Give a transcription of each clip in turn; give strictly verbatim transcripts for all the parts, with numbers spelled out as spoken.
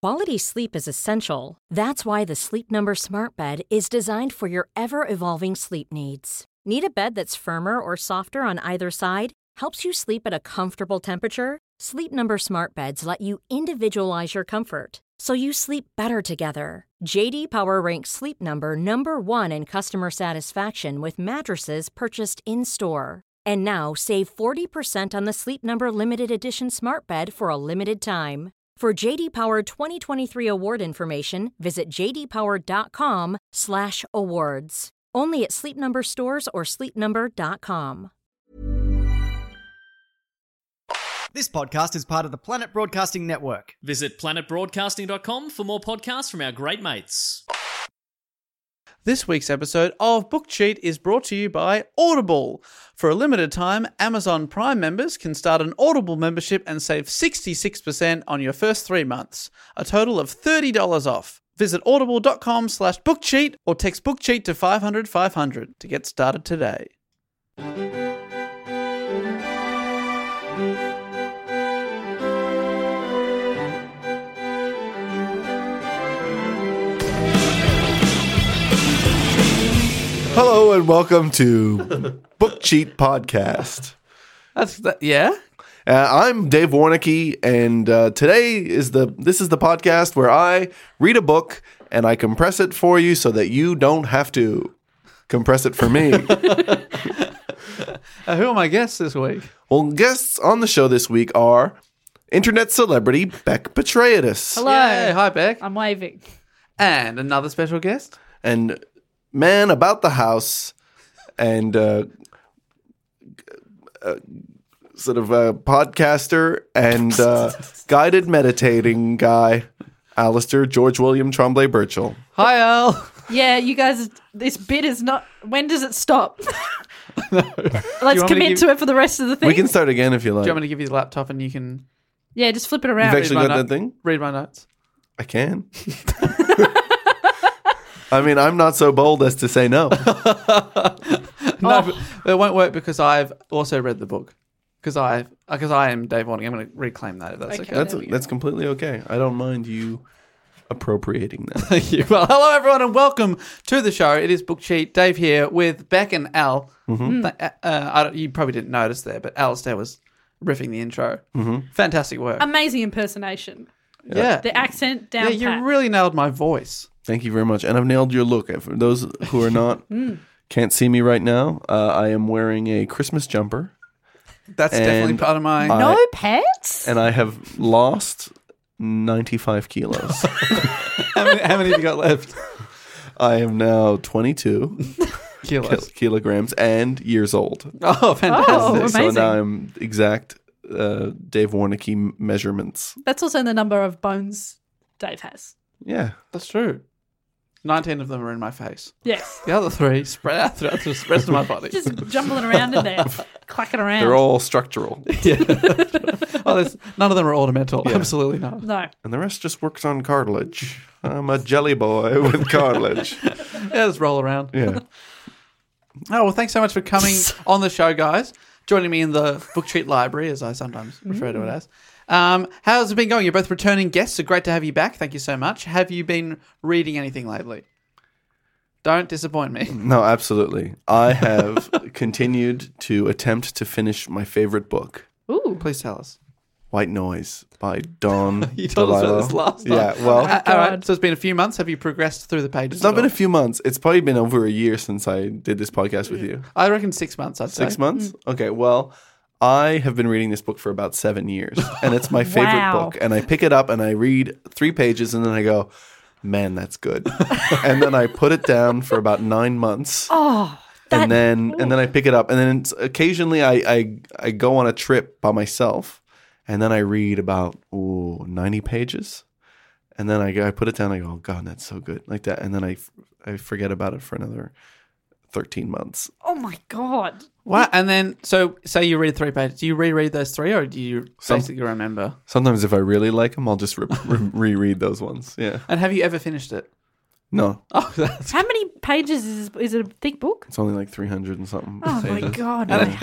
Quality sleep is essential. That's why the Sleep Number Smart Bed is designed for your ever-evolving sleep needs. Need a bed that's firmer or softer on either side? Helps you sleep at a comfortable temperature? Sleep Number Smart Beds let you individualize your comfort, so you sleep better together. J D Power ranks Sleep Number number one in customer satisfaction with mattresses purchased in-store. And now, save forty percent on the Sleep Number Limited Edition Smart Bed for a limited time. For J D Power twenty twenty-three award information, visit j d power dot com slash awards. Only at Sleep Number stores or sleep number dot com. This podcast is part of the Planet Broadcasting Network. Visit planet broadcasting dot com for more podcasts from our great mates. This week's episode of Book Cheat is brought to you by Audible. For a limited time, Amazon Prime members can start an Audible membership and save sixty-six percent on your first three months, a total of thirty dollars off. Visit audible.com slash bookcheat or text bookcheat to five hundred five hundred to get started today. Hello and welcome to Book Cheat Podcast. That's that, yeah. Uh, I'm Dave Warnicki, and uh, today is the this is the podcast where I read a book and I compress it for you so that you don't have to compress it for me. uh, who are my guests this week? Well, guests on the show this week are internet celebrity Beck Petraeus. Hello. Yay, hi, Beck. I'm waving. And another special guest. And man about the house and uh, uh, sort of a podcaster and uh, guided meditating guy, Alistair George William Tremblay Birchall. Hi, Al. Yeah, you guys, this bit is not. When does it stop? No. Let's to commit give- to it for the rest of the thing. We can start again if you like. Do you want me to give you the laptop and you can Yeah, just flip it You've around. actually my got note- that thing? read my notes? I can. I mean, I'm not so bold as to say no. No, Oh. but it won't work because I've also read the book. Because I, because I am Dave Warnicki. I'm going to reclaim that if that's okay. Okay. That's There we go. that's completely okay. I don't mind you appropriating that. Thank you. Well, hello everyone and welcome to the show. It is Book Cheat. Dave here with Beck and Al. Mm-hmm. Th- Uh, I don't, you probably didn't notice there, but Alistair was riffing the intro. Mm-hmm. Fantastic work. Amazing impersonation. yeah. The accent Yeah, down you pat. really nailed my voice. Thank you very much. And I've nailed your look. For those who are not, can't see me right now, uh, I am wearing a Christmas jumper. That's And definitely part of my... I- No pants? And I have lost ninety-five kilos. how, many, how many have you got left? I am now twenty-two Kilos. kil- kilograms and years old. Oh, fantastic. Oh, So amazing. now I'm exact uh, Dave Warnicki m- measurements. That's also the number of bones Dave has. Yeah. That's true. nineteen of them are in my face. Yes. The other three spread out throughout the rest of my body. Just jumbling around in there, clacking around. They're all structural. Yeah. Oh, there's, none of them are ornamental. Yeah. Absolutely not. No. And the rest just works on cartilage. I'm a jelly boy with cartilage. Yeah, just roll around. Yeah. Oh, well, thanks so much for coming on the show, guys. Joining me in the Book Treat Library, as I sometimes refer to it as. Um, how's it been going? You're both returning guests, so great to have you back. Thank you so much. Have you been reading anything lately? Don't disappoint me. No, absolutely. I have continued to attempt to finish my favorite book, Ooh. Please tell us. White Noise by Dawn You told us about DeLillo. this last time. Yeah, well, Uh, all right, God. so it's been a few months. Have you progressed through the pages? it's not at been a all? few months. It's probably been over a year since I did this podcast with you. I reckon six months, I'd say. Six months? Okay, well, I have been reading this book for about seven years, and it's my favorite Wow. book. And I pick it up and I read three pages, and then I go, man, that's good. And then I put it down for about nine months. Oh, and then and then I pick it up, and then it's, occasionally I, I I go on a trip by myself, and then I read about ooh, ninety pages, and then I go, I put it down. I go, oh God, that's so good, like that, and then I I forget about it for another thirteen months. oh my God. Wow. And then, so say you read three pages. Do you reread those three, or do you Some- basically remember? Sometimes if I really like them, I'll just re- re- reread those ones. Yeah, And have you ever finished it? no, Oh, that's How many pages is is it a thick book? it's only like three hundred and something. Oh my pages. God. And my-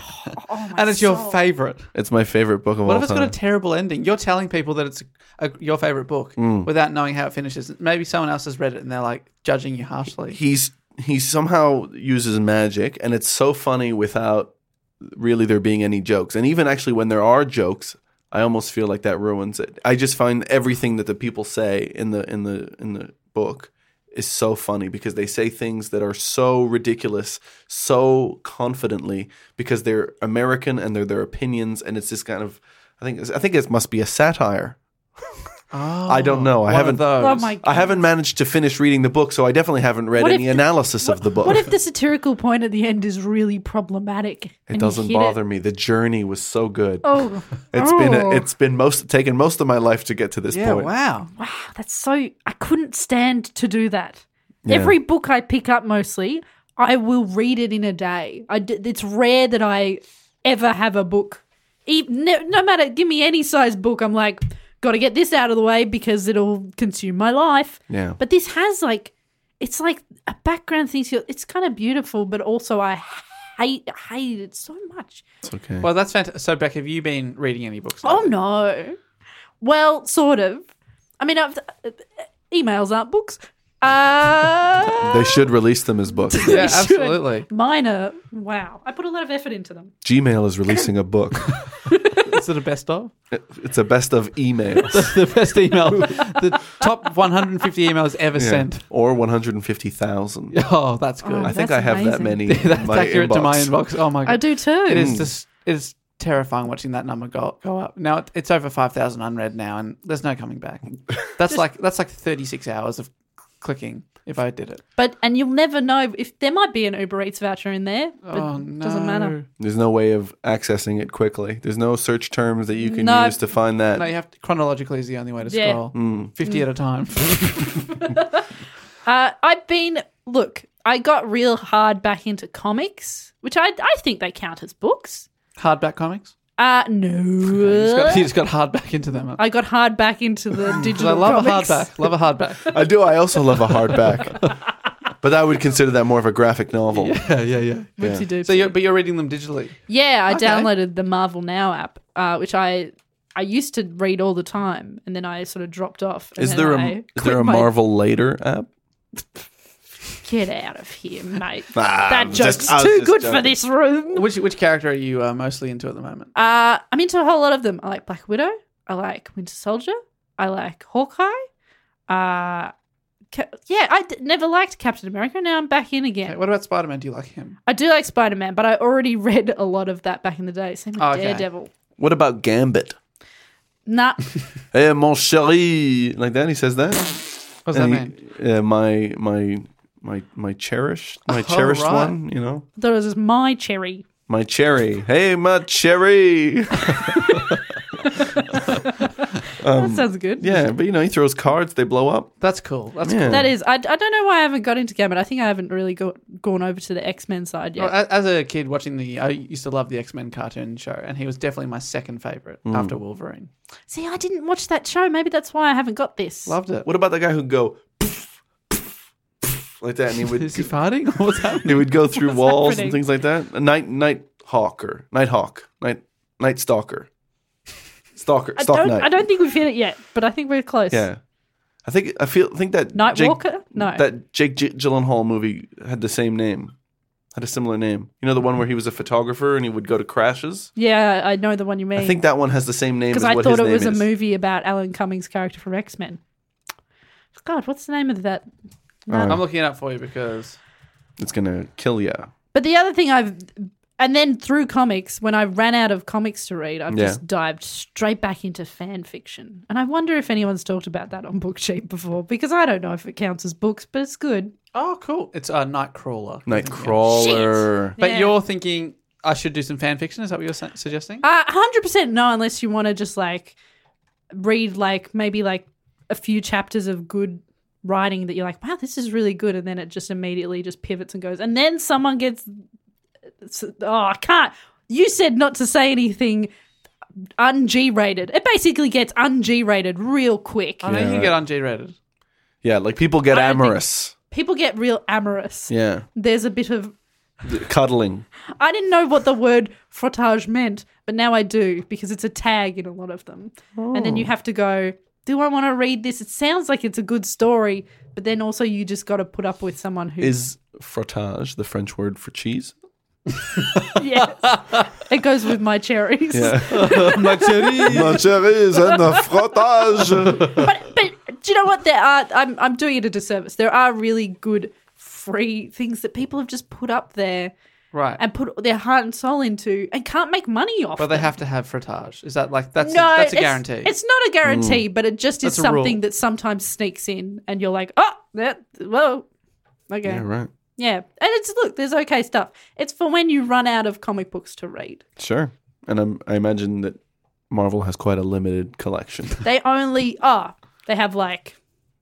my and it's your soul. favorite. It's my favorite book of What all if it's time. got a terrible ending? You're telling people that it's a, your favorite book Mm. without knowing how it finishes. Maybe someone else has read it and they're like judging you harshly. He's he somehow uses magic, and it's so funny without really there being any jokes. And even actually when there are jokes, I almost feel like that ruins it. I just find everything that the people say in the in the in the book is so funny because they say things that are so ridiculous, so confidently because they're American and they're their opinions, and it's this kind of I think I think it must be a satire. Oh, I don't know. I one haven't- Of those. Oh my I haven't managed to finish reading the book, so I definitely haven't read What any if the- analysis of the book. What if the satirical point at the end is really problematic? It and you doesn't hit bother me. The journey was so good. Oh, It's oh. been a, it's been most taken most of my life to get to this Yeah, point. wow. Wow, that's so. I couldn't stand to do that. Yeah. Every book I pick up, mostly, I will read it in a day. I d- it's rare that I ever have a book. Even, no, no matter, give me any size book, I'm like, got to get this out of the way because it'll consume my life. Yeah. But this has like, it's like a background thing. So it's kind of beautiful, but also I hate hate it so much. It's okay. Well, that's fantastic. So, Beck, have you been reading any books? Oh lately? no. Well, sort of. I mean, I've, uh, emails aren't books. Uh, They should release them as books. Yeah, they should. absolutely. Mine are, wow. I put a lot of effort into them. Gmail is releasing a book. Is it a best of? It's a best of emails. The best email. The top one hundred fifty emails ever Yeah. sent. Or one hundred fifty thousand. Oh, that's good. Oh, I think that's I have that amazing. many that's in my accurate inbox. to my inbox. Oh, my God. I do too. It is just, it is terrifying watching that number go, go up. Now, it, it's over five thousand unread now, and there's no coming back. That's like that's like thirty-six hours of clicking if I did it. But, and you'll never know if there might be an Uber Eats voucher in there, but Oh, it no. doesn't matter. There's no way of accessing it quickly. There's no search terms that you can No. use to find that. No, you have to, chronologically is the only way to Yeah. scroll. Mm. fifty at a time. Uh, I've been, look, I got real hard back into comics, which I, I think they count as books. Hardback comics? Uh, You just, got, no. you just got hardback into them. I got hard back into the 'Cause digital I love comics. a hardback. Love a hardback. I do. I also love a hardback. But I would consider that more of a graphic novel. Yeah, yeah, yeah. Whoopsie doopsie. So, you're, but you're reading them digitally. Yeah, I Okay. downloaded the Marvel Now app, uh, which I I used to read all the time, and then I sort of dropped off. and Is then there a I is quit there a my- Marvel Later app? Get out of here, mate! Ah, that I'm joke's just- I was too just good for joking. this room. Which which character are you uh, mostly into at the moment? Uh, I'm into a whole lot of them. I like Black Widow. I like Winter Soldier. I like Hawkeye. Uh, Ca- yeah, I d- never liked Captain America. Now I'm back in again. Okay, what about Spider-Man? Do you like him? I do like Spider Man, but I already read a lot of that back in the day. Same with Oh, okay. Daredevil. What about Gambit? Nah, Hey, mon chéri, like that. He says that. What does that And mean? he- uh, my my my my cherished, my Oh, cherished right. one. You know, that was my cherry. my cherry. Hey, my cherry. that sounds good. Yeah, but you know, he throws cards. They blow up. That's cool. That's Yeah. cool. That is, I, I don't know why I haven't got into Gambit. I think I haven't really go, gone over to the X-Men side yet. Well, a- as a kid watching the, I used to love the X-Men cartoon show, and he was definitely my second favorite Mm. after Wolverine. See, I didn't watch that show. Maybe that's why I haven't got this. Loved it. What about the guy who'd go like that, and he would Is he farting? Or what's happening? he would go through What's walls happening? and things like that. A night night hawker, night hawk, night night stalker, stalker, I stalk don't, night. I don't think we've hit it yet, but I think we're close. Yeah, I think I feel think that Night Jake, Walker? No. that Jake G- Gyllenhaal movie had the same name, had a similar name. You know the one where he was a photographer and he would go to crashes. Yeah, I know the one you mean. I think that one has the same name as because I what thought his it name was a is. movie about Alan Cummings' character from X-Men. God, what's the name of that? No. Alright. I'm looking it up for you because It's gonna kill ya. But the other thing I've, and then through comics, when I ran out of comics to read, I've Yeah. just dived straight back into fan fiction. And I wonder if anyone's talked about that on Booksheet before, because I don't know if it counts as books, but it's good. oh, cool. It's a Nightcrawler. Nightcrawler. But Yeah. you're thinking I should do some fan fiction? Is that what you're sa- suggesting? Uh, one hundred percent no, unless you want to just like read like maybe like a few chapters of good writing that you're like, wow, this is really good. And then it just immediately just pivots and goes. And then someone gets, oh, I can't. You said not to say anything un-G rated. It basically gets un-G rated real quick. I think you can get on G rated. Yeah, like people get I don't think- amorous. People get real amorous. Yeah. There's a bit of Cuddling. I didn't know what the word frottage meant, but now I do because it's a tag in a lot of them. Oh. And then you have to go, do I want to read this? It sounds like it's a good story, but then also you just got to put up with someone who is frottage the French word for cheese? Yes, it goes with my cherries. Yeah. My cherries. My cherries and the frottage. But, but do you know what? There are. I'm I'm doing it a disservice. There are really good free things that people have just put up there, Right. and put their heart and soul into, and can't make money off. But they them. have to have frottage. Is that like that's no? a, that's a it's- guarantee? It's not a guarantee, but it just is That's a rule. something that sometimes sneaks in, and you're like, oh, that whoa, okay, Yeah, right. yeah. And it's look, there's okay stuff. It's for when you run out of comic books to read. Sure. And I'm, I imagine that Marvel has quite a limited collection. They only oh, they have like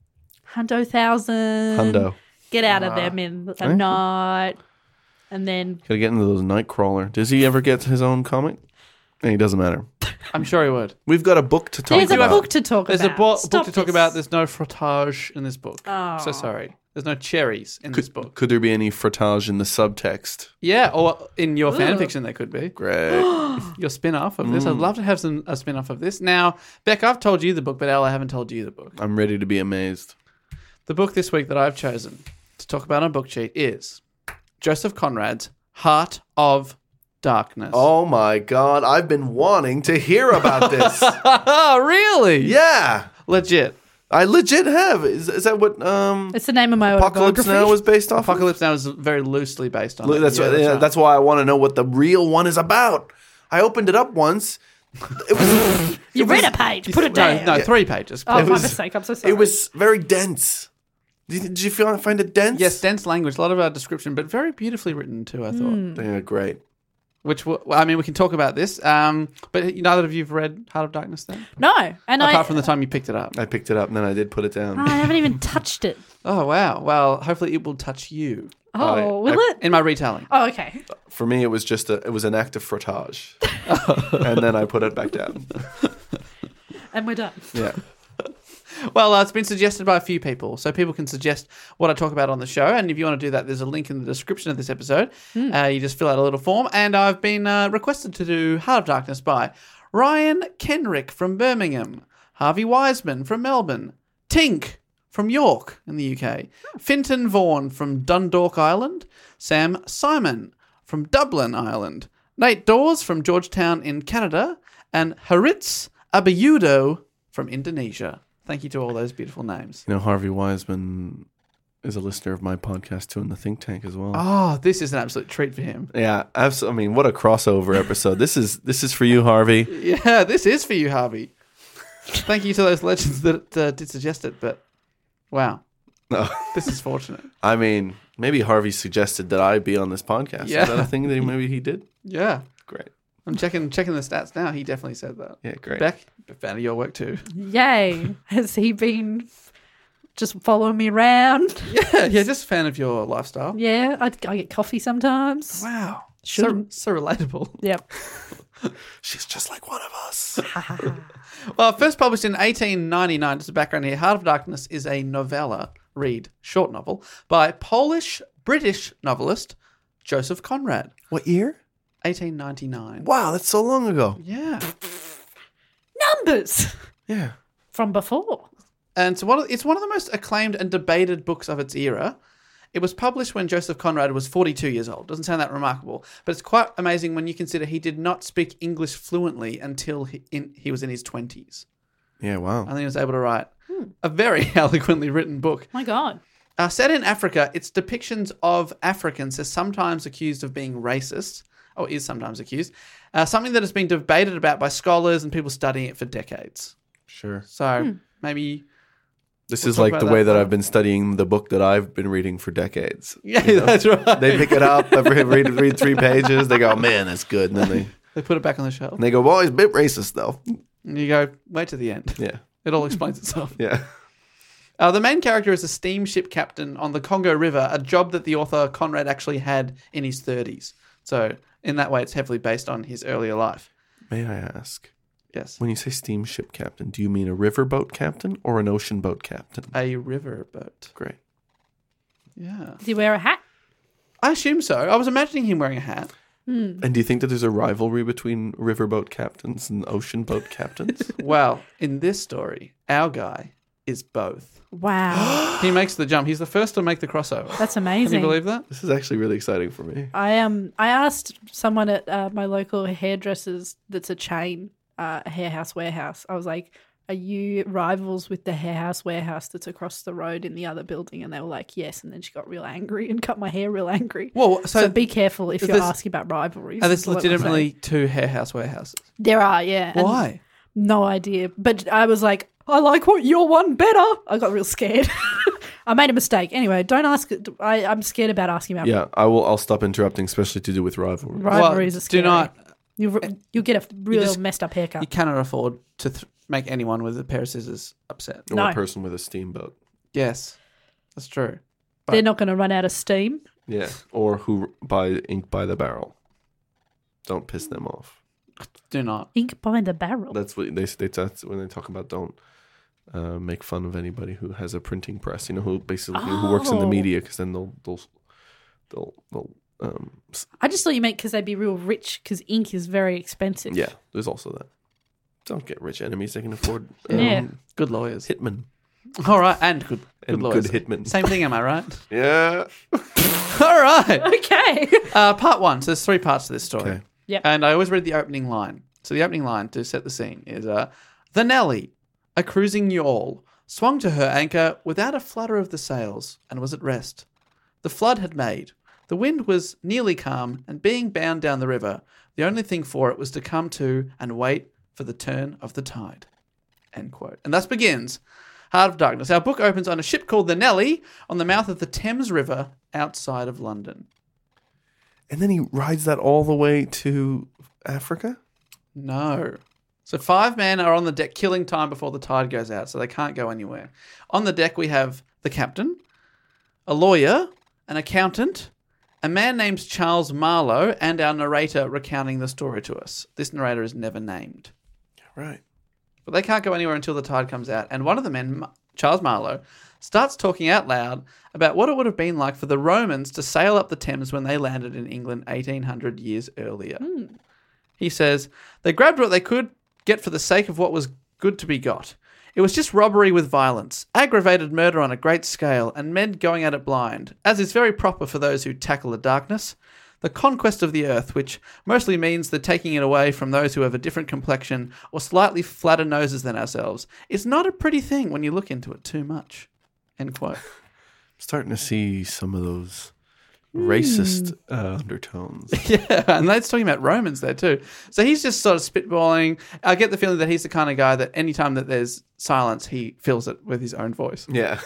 hundo thousand. Hundo. Get out of them in a Right. night. And then Gotta get into those Nightcrawler. Does he ever get his own comic? Hey, it doesn't matter. I'm sure he would. We've got a book to talk there's a about. book to talk There's about. a bo- book Stop to talk this. about. There's no frottage in this book. Oh. So sorry. There's no cherries in this book. Could there be any frottage in the subtext? Yeah, or in your fan Ugh. fiction, there could be. Great. Your spin off of this. I'd love to have some a spin off of this. Now, Beck, I've told you the book, but Al, I haven't told you the book. I'm ready to be amazed. The book this week that I've chosen to talk about on Book Cheat is Joseph Conrad's Heart of Darkness. Oh my God. I've been wanting to hear about this. Oh, really? Yeah. Legit. I legit have. Is, is that what um, It's the name of my Apocalypse autobiography. Now was based off Apocalypse Now is very loosely based on of? it. That's, Yeah, what- that's yeah, right. that's why I want to know what the real one is about. I opened it up once. It was, You it read was- a page. Put it No, down. no, three pages. Oh, it for was- fuck's sake, I'm so sorry. It was very dense. Did, did you feel find it dense? Yes, dense language, a lot of our description, but very beautifully written too, I thought. Yeah, great. Which, w- I mean, we can talk about this, um, but neither of you have read Heart of Darkness then? No, and Apart I, from the time you picked it up. I picked it up and then I did put it down. I haven't even touched it. Oh, wow. Well, hopefully it will touch you Oh, I- will I- it? in my retelling. Oh, okay. For me, it was just a. It was an act of frottage, and then I put it back down. And we're done. Yeah. Well, uh, it's been suggested by a few people, so people can suggest what I talk about on the show. And if you want to do that, there's a link in the description of this episode. Uh, you just fill out a little form. And I've been uh, requested to do Heart of Darkness by Ryan Kenrick from Birmingham, Harvey Wiseman from Melbourne, Tink from York in the U K, Finton Vaughan from Dundalk, Ireland, Sam Simon from Dublin, Ireland, Nate Dawes from Georgetown in Canada, and Haritz Abayudo from Indonesia. Thank you to all those beautiful names. You know, Harvey Wiseman is a listener of my podcast too in the Think Tank as well. Oh, this is an absolute treat for him. Yeah, absolutely. I mean, what a crossover episode. This is this is for you, Harvey. Yeah, this is for you, Harvey. Thank you to those legends that uh, did suggest it, but wow, No. this is fortunate. I mean, maybe Harvey suggested that I be on this podcast. Yeah. Is that a thing that he, maybe he did? Yeah, Great. I'm checking checking the stats now. He definitely said that. Yeah, great. Beck, a fan of your work too. Yay. Has he been just following me around? Yeah, yeah, just a fan of your lifestyle. Yeah, I, I get coffee sometimes. Wow, so, Shouldn't. so relatable. Yep. She's just like one of us. Well, first published in eighteen ninety-nine, just a background here, Heart of Darkness is a novella, read, short novel, by Polish-British novelist Joseph Conrad, What year? eighteen ninety-nine. Wow, that's so long ago. Yeah. Numbers Yeah. from before. And so one of, it's one of the most acclaimed and debated books of its era. It was published when Joseph Conrad was forty-two years old. Doesn't sound that remarkable, but it's quite amazing when you consider he did not speak English fluently until he, in, he was in his twenties. Yeah, wow. I think he was able to write a very eloquently written book. My God. Uh, set in Africa, its depictions of Africans are sometimes accused of being racist, or is sometimes accused, uh, something that has been debated about by scholars and people studying it for decades. Sure. So maybe... This We'll is talk like about the that way that later. I've been studying the book that I've been reading for decades. Yeah, that's right. They pick it up, I read, read, read three pages, they go, man, that's good. And then they, They put it back on the shelf. and they go, well, he's a bit racist, though. And you go, wait to the end. Yeah. It all explains itself. Yeah. Uh, the main character is a steamship captain on the Congo River, a job that the author Conrad actually had in his thirties. So in that way, it's heavily based on his earlier life. May I ask, Yes. when you say steamship captain, do you mean a riverboat captain or an ocean boat captain? A river boat. Great. Yeah. Did he wear a hat? I assume so. I was imagining him wearing a hat. And do you think that there's a rivalry between riverboat captains and ocean boat captains? Well, in this story, our guy is both. Wow. He makes the jump. He's the first to make the crossover. That's Can amazing. you believe that? This is actually really exciting for me. I um I asked someone at uh, my local hairdressers that's a chain, uh, a hair house warehouse. I was like, "Are you rivals with the hair house warehouse that's across the road in the other building?" And they were like, "Yes." And then she got real angry and cut my hair real angry. Well, So, so, be careful if is you're this- asking about rivalries. are is there's what I'm saying. legitimately two hair house warehouses. There are, yeah. And Why? no idea. But I was like, I like what your one better. I got real scared. I made a mistake. Anyway, don't ask. I, I'm scared about asking about Yeah, I will. I'll stop interrupting, especially to do with rivalry. rivalries. Well, are scary. do not. You you'll get a real just- messed up haircut. You cannot afford to th- make anyone with a pair of scissors upset. Or No. a person with a steamboat. Yes, that's true. They're not going to run out of steam. Yeah, or who buy ink by the barrel. Don't piss them off. Do not. Ink by the barrel. That's what they. they that's when they talk about don't uh, make fun of anybody who has a printing press. You know, who basically who works in the Oh. media, because then they'll they'll they'll, they'll um, s- I just thought you meant because they'd be real rich because ink is very expensive. yeah. There's also that. Don't get rich enemies. They can afford um, Yeah. Good lawyers. hitmen All right, and good, good and lawyers. good hitmen. Same thing, am I right? Yeah. All right. Okay. Uh, part one. So there's three parts to this story. Okay. Yep. And I always read the opening line. So the opening line to set the scene is uh, The Nelly, a cruising yawl, swung to her anchor without a flutter of the sails and was at rest. The flood had made. The wind was nearly calm, and being bound down the river, the only thing for it was to come to and wait for the turn of the tide. End quote. And thus begins Heart of Darkness. Our book opens on a ship called the Nelly on the mouth of the Thames River outside of London. And then he rides that all the way to Africa? No. So five men are on the deck killing time before the tide goes out, so they can't go anywhere. On the deck we have the captain, a lawyer, an accountant, a man named Charles Marlowe, and our narrator recounting the story to us. This narrator is never named. Right. But they can't go anywhere until the tide comes out. And one of the men, Charles Marlowe, starts talking out loud about what it would have been like for the Romans to sail up the Thames when they landed in England eighteen hundred years earlier. He says, they grabbed what they could get for the sake of what was good to be got. It was just robbery with violence, aggravated murder on a great scale, and men going at it blind, as is very proper for those who tackle the darkness. The conquest of the earth, which mostly means the taking it away from those who have a different complexion or slightly flatter noses than ourselves, is not a pretty thing when you look into it too much. End quote. I'm starting to see some of those racist uh, undertones. Yeah, and that's talking about Romans there too. So he's just sort of spitballing. I get the feeling that he's the kind of guy that anytime that there's silence, he fills it with his own voice. Yeah.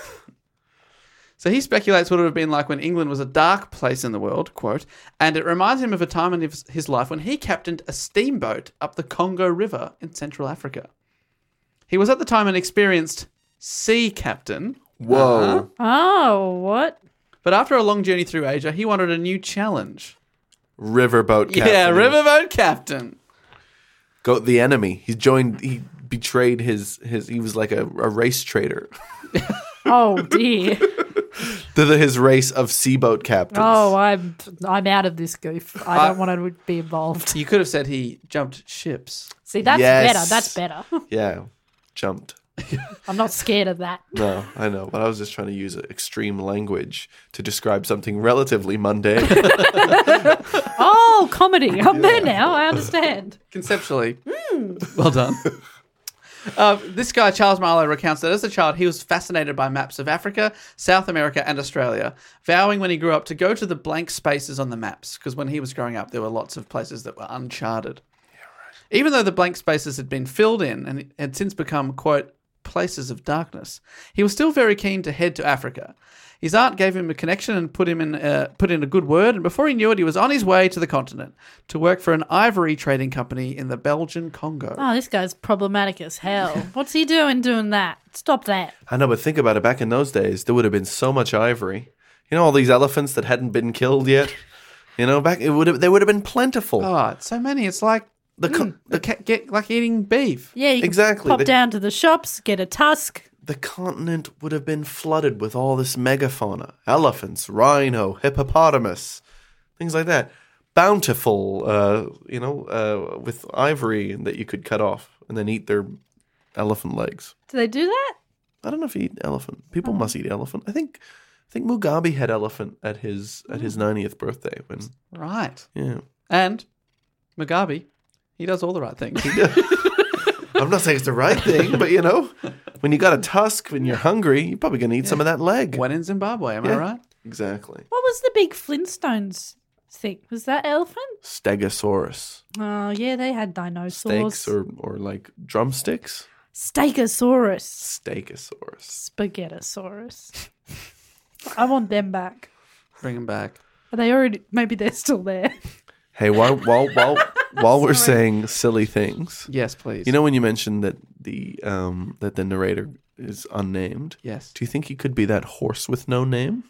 So he speculates what it would have been like when England was a dark place in the world, quote, and it reminds him of a time in his his life when he captained a steamboat up the Congo River in Central Africa. He was at the time an experienced sea captain. Whoa. Oh, what? But after a long journey through Asia, he wanted a new challenge. Riverboat captain. Yeah, riverboat captain. Go the enemy. He joined. He betrayed his his. He was like a, a race trader. Oh, dear. to the, his race of seaboat captains. Oh, I'm I'm out of this goof. I don't I- want to be involved. You could have said he jumped ships. See, that's Yes. better. That's better. Yeah, jumped. I'm not scared of that. No, I know, but I was just trying to use extreme language to describe something relatively mundane. Oh, comedy. I'm there now. I understand. Conceptually. Well done. Uh, this guy, Charles Marlowe, recounts that as a child, he was fascinated by maps of Africa, South America, and Australia, vowing when he grew up to go to the blank spaces on the maps, because when he was growing up, there were lots of places that were uncharted. Even though the blank spaces had been filled in and had since become, quote, places of darkness, he was still very keen to head to Africa. His aunt gave him a connection and put him in, uh, put in a good word, and before he knew it, he was on his way to the continent to work for an ivory trading company in the Belgian Congo. Oh, this guy's problematic as hell. What's he doing doing that? Stop that. I know, but think about it. Back in those days, there would have been so much ivory. You know, all these elephants that hadn't been killed yet. You know, back it would have. They would have been plentiful. Oh, it's so many. It's like the co- the ca- get like eating beef. Yeah, you can Exactly. pop The- down to the shops, get a tusk, the continent would have been flooded with all this megafauna. Elephants, rhino, hippopotamus, things like that. Bountiful, uh, you know, uh, with ivory that you could cut off and then eat their elephant legs. Do they do that? I don't know if you eat elephant. People must eat elephant. I think I think Mugabe had elephant at his at his ninetieth birthday. When Right. yeah, And Mugabe, he does all the right things. I'm not saying it's the right thing, but you know, when you got a tusk, when you're hungry, you're probably gonna eat some of that leg. When in Zimbabwe, am I Yeah. right? Exactly. What was the big Flintstones thing? Was that elephant? Stegosaurus. Oh, yeah, they had dinosaurs. Steaks or, or like drumsticks? Stegosaurus. Stegosaurus. Spaghettosaurus. I want them back. Bring him back. Are they already? Maybe they're still there. Hey, while while while while we're saying silly things, Yes, please. you know when you mentioned that the um that the narrator is unnamed? Yes. Do you think he could be that horse with no name?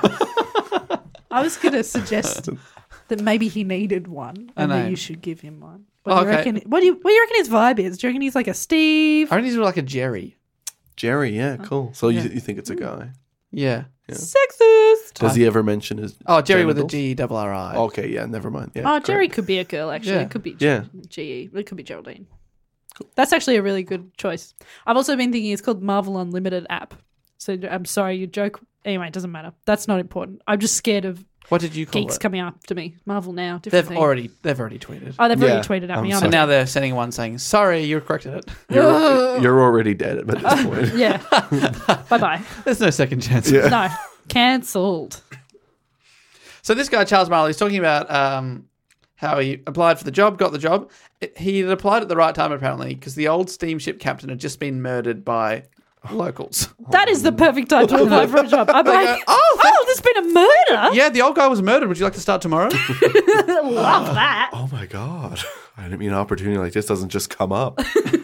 I was going to suggest that maybe he needed one, A and that name. you should give him one. What do you Okay. reckon? What do you? What do you reckon his vibe is? Do you reckon he's like a Steve? I reckon he's like a Jerry. Jerry, yeah, cool. So Yeah. you you think it's a guy? Yeah. Sexist. Does he ever mention his? Oh, Jerry with a genitals? G double R I. Okay, yeah, never mind. Yeah, Oh, correct. Jerry could be a girl. Actually, Yeah. it could be Yeah. G E. It could be Geraldine. That's actually a really good choice. I've also been thinking it's called Marvel Unlimited app. So I'm sorry, you joke. Anyway, it doesn't matter. That's not important. I'm just scared of What did you call geeks it? coming after me. Marvel now. Different They've thing. already they've already tweeted. Oh, they've Yeah, already tweeted at I'm me. sorry. On And it. now they're sending one saying, "Sorry, you corrected it." You're, you're already dead at this point. Yeah. Bye bye. There's no second chance. Yeah. No. Cancelled. So this guy Charles Marley is talking about um, how he applied for the job, got the job. It, he had applied at the right time apparently because the old steamship captain had just been murdered by locals. That is the perfect time to apply for a job. I'm like, go, oh, oh, there's been a murder. Yeah, the old guy was murdered. Would you like to start tomorrow? Love that. Oh my god! I didn't mean an opportunity like this doesn't just come up.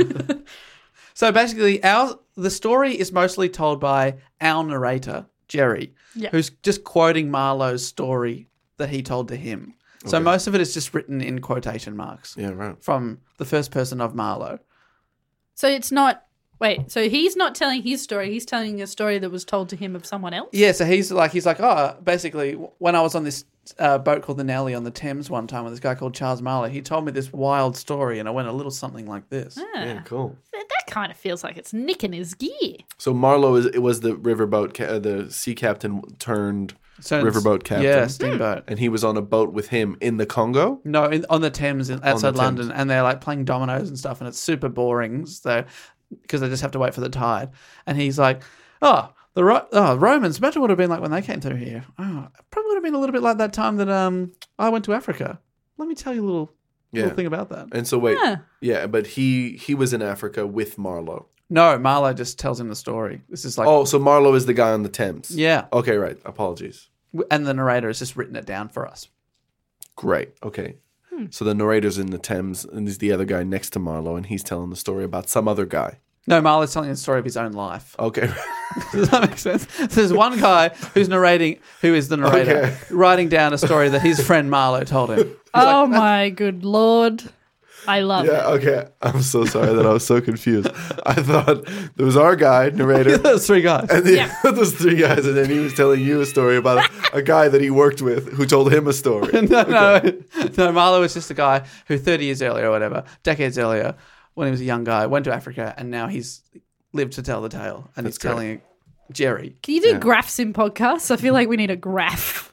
So basically, our the story is mostly told by our narrator, Jerry, Yeah. who's just quoting Marlowe's story that he told to him. So Okay. most of it is just written in quotation marks Yeah, right. from the first person of Marlowe. So it's not. Wait. So he's not telling his story. He's telling a story that was told to him of someone else. Yeah, so he's like, he's like, oh, basically, when I was on this uh, boat called the Nelly on the Thames one time with this guy called Charles Marlowe, he told me this wild story, and I went a little something like this. Ah, Yeah, cool. that, that kind of feels like it's nicking his gear. So Marlowe is it was the riverboat, ca- uh, the sea captain turned So it's- riverboat captain. Yeah, steamboat. and he was on a boat with him in the Congo. No, in, on the Thames in, outside Thames. London, and they're like playing dominoes and stuff, and it's super boring. So because they just have to wait for the tide, and he's like, "Oh, the Ro- oh Romans. Imagine what it would have been like when they came through here. Oh, it probably would have been a little bit like that time that um I went to Africa. Let me tell you a little Yeah. little thing about that." And so wait, Huh. yeah, but he he was in Africa with Marlowe. No, Marlowe just tells him the story. This is like, Oh, so Marlowe is the guy on the Thames. yeah, Okay, right. Apologies. and the narrator has just written it down for us. Great. Okay. Hmm. So the narrator's in the Thames, and there's the other guy next to Marlowe, and he's telling the story about some other guy. No, Marlowe's telling the story of his own life. Okay. Does that make sense? So there's one guy who's narrating, who is the narrator, Okay. writing down a story that his friend Marlowe told him. He's Oh like, my good lord. I love Yeah, it. okay. I'm so sorry that I was so confused. I thought there was our guy, narrator, There's three guys. and then Yeah. those three guys, and then he was telling you a story about a, a guy that he worked with who told him a story. no, no, no. Marlowe was just a guy who thirty years earlier or whatever, decades earlier, when he was a young guy, went to Africa, and now he's lived to tell the tale. And That's he's telling Jerry. Can you do Yeah. graphs in podcasts? I feel like we need a graph.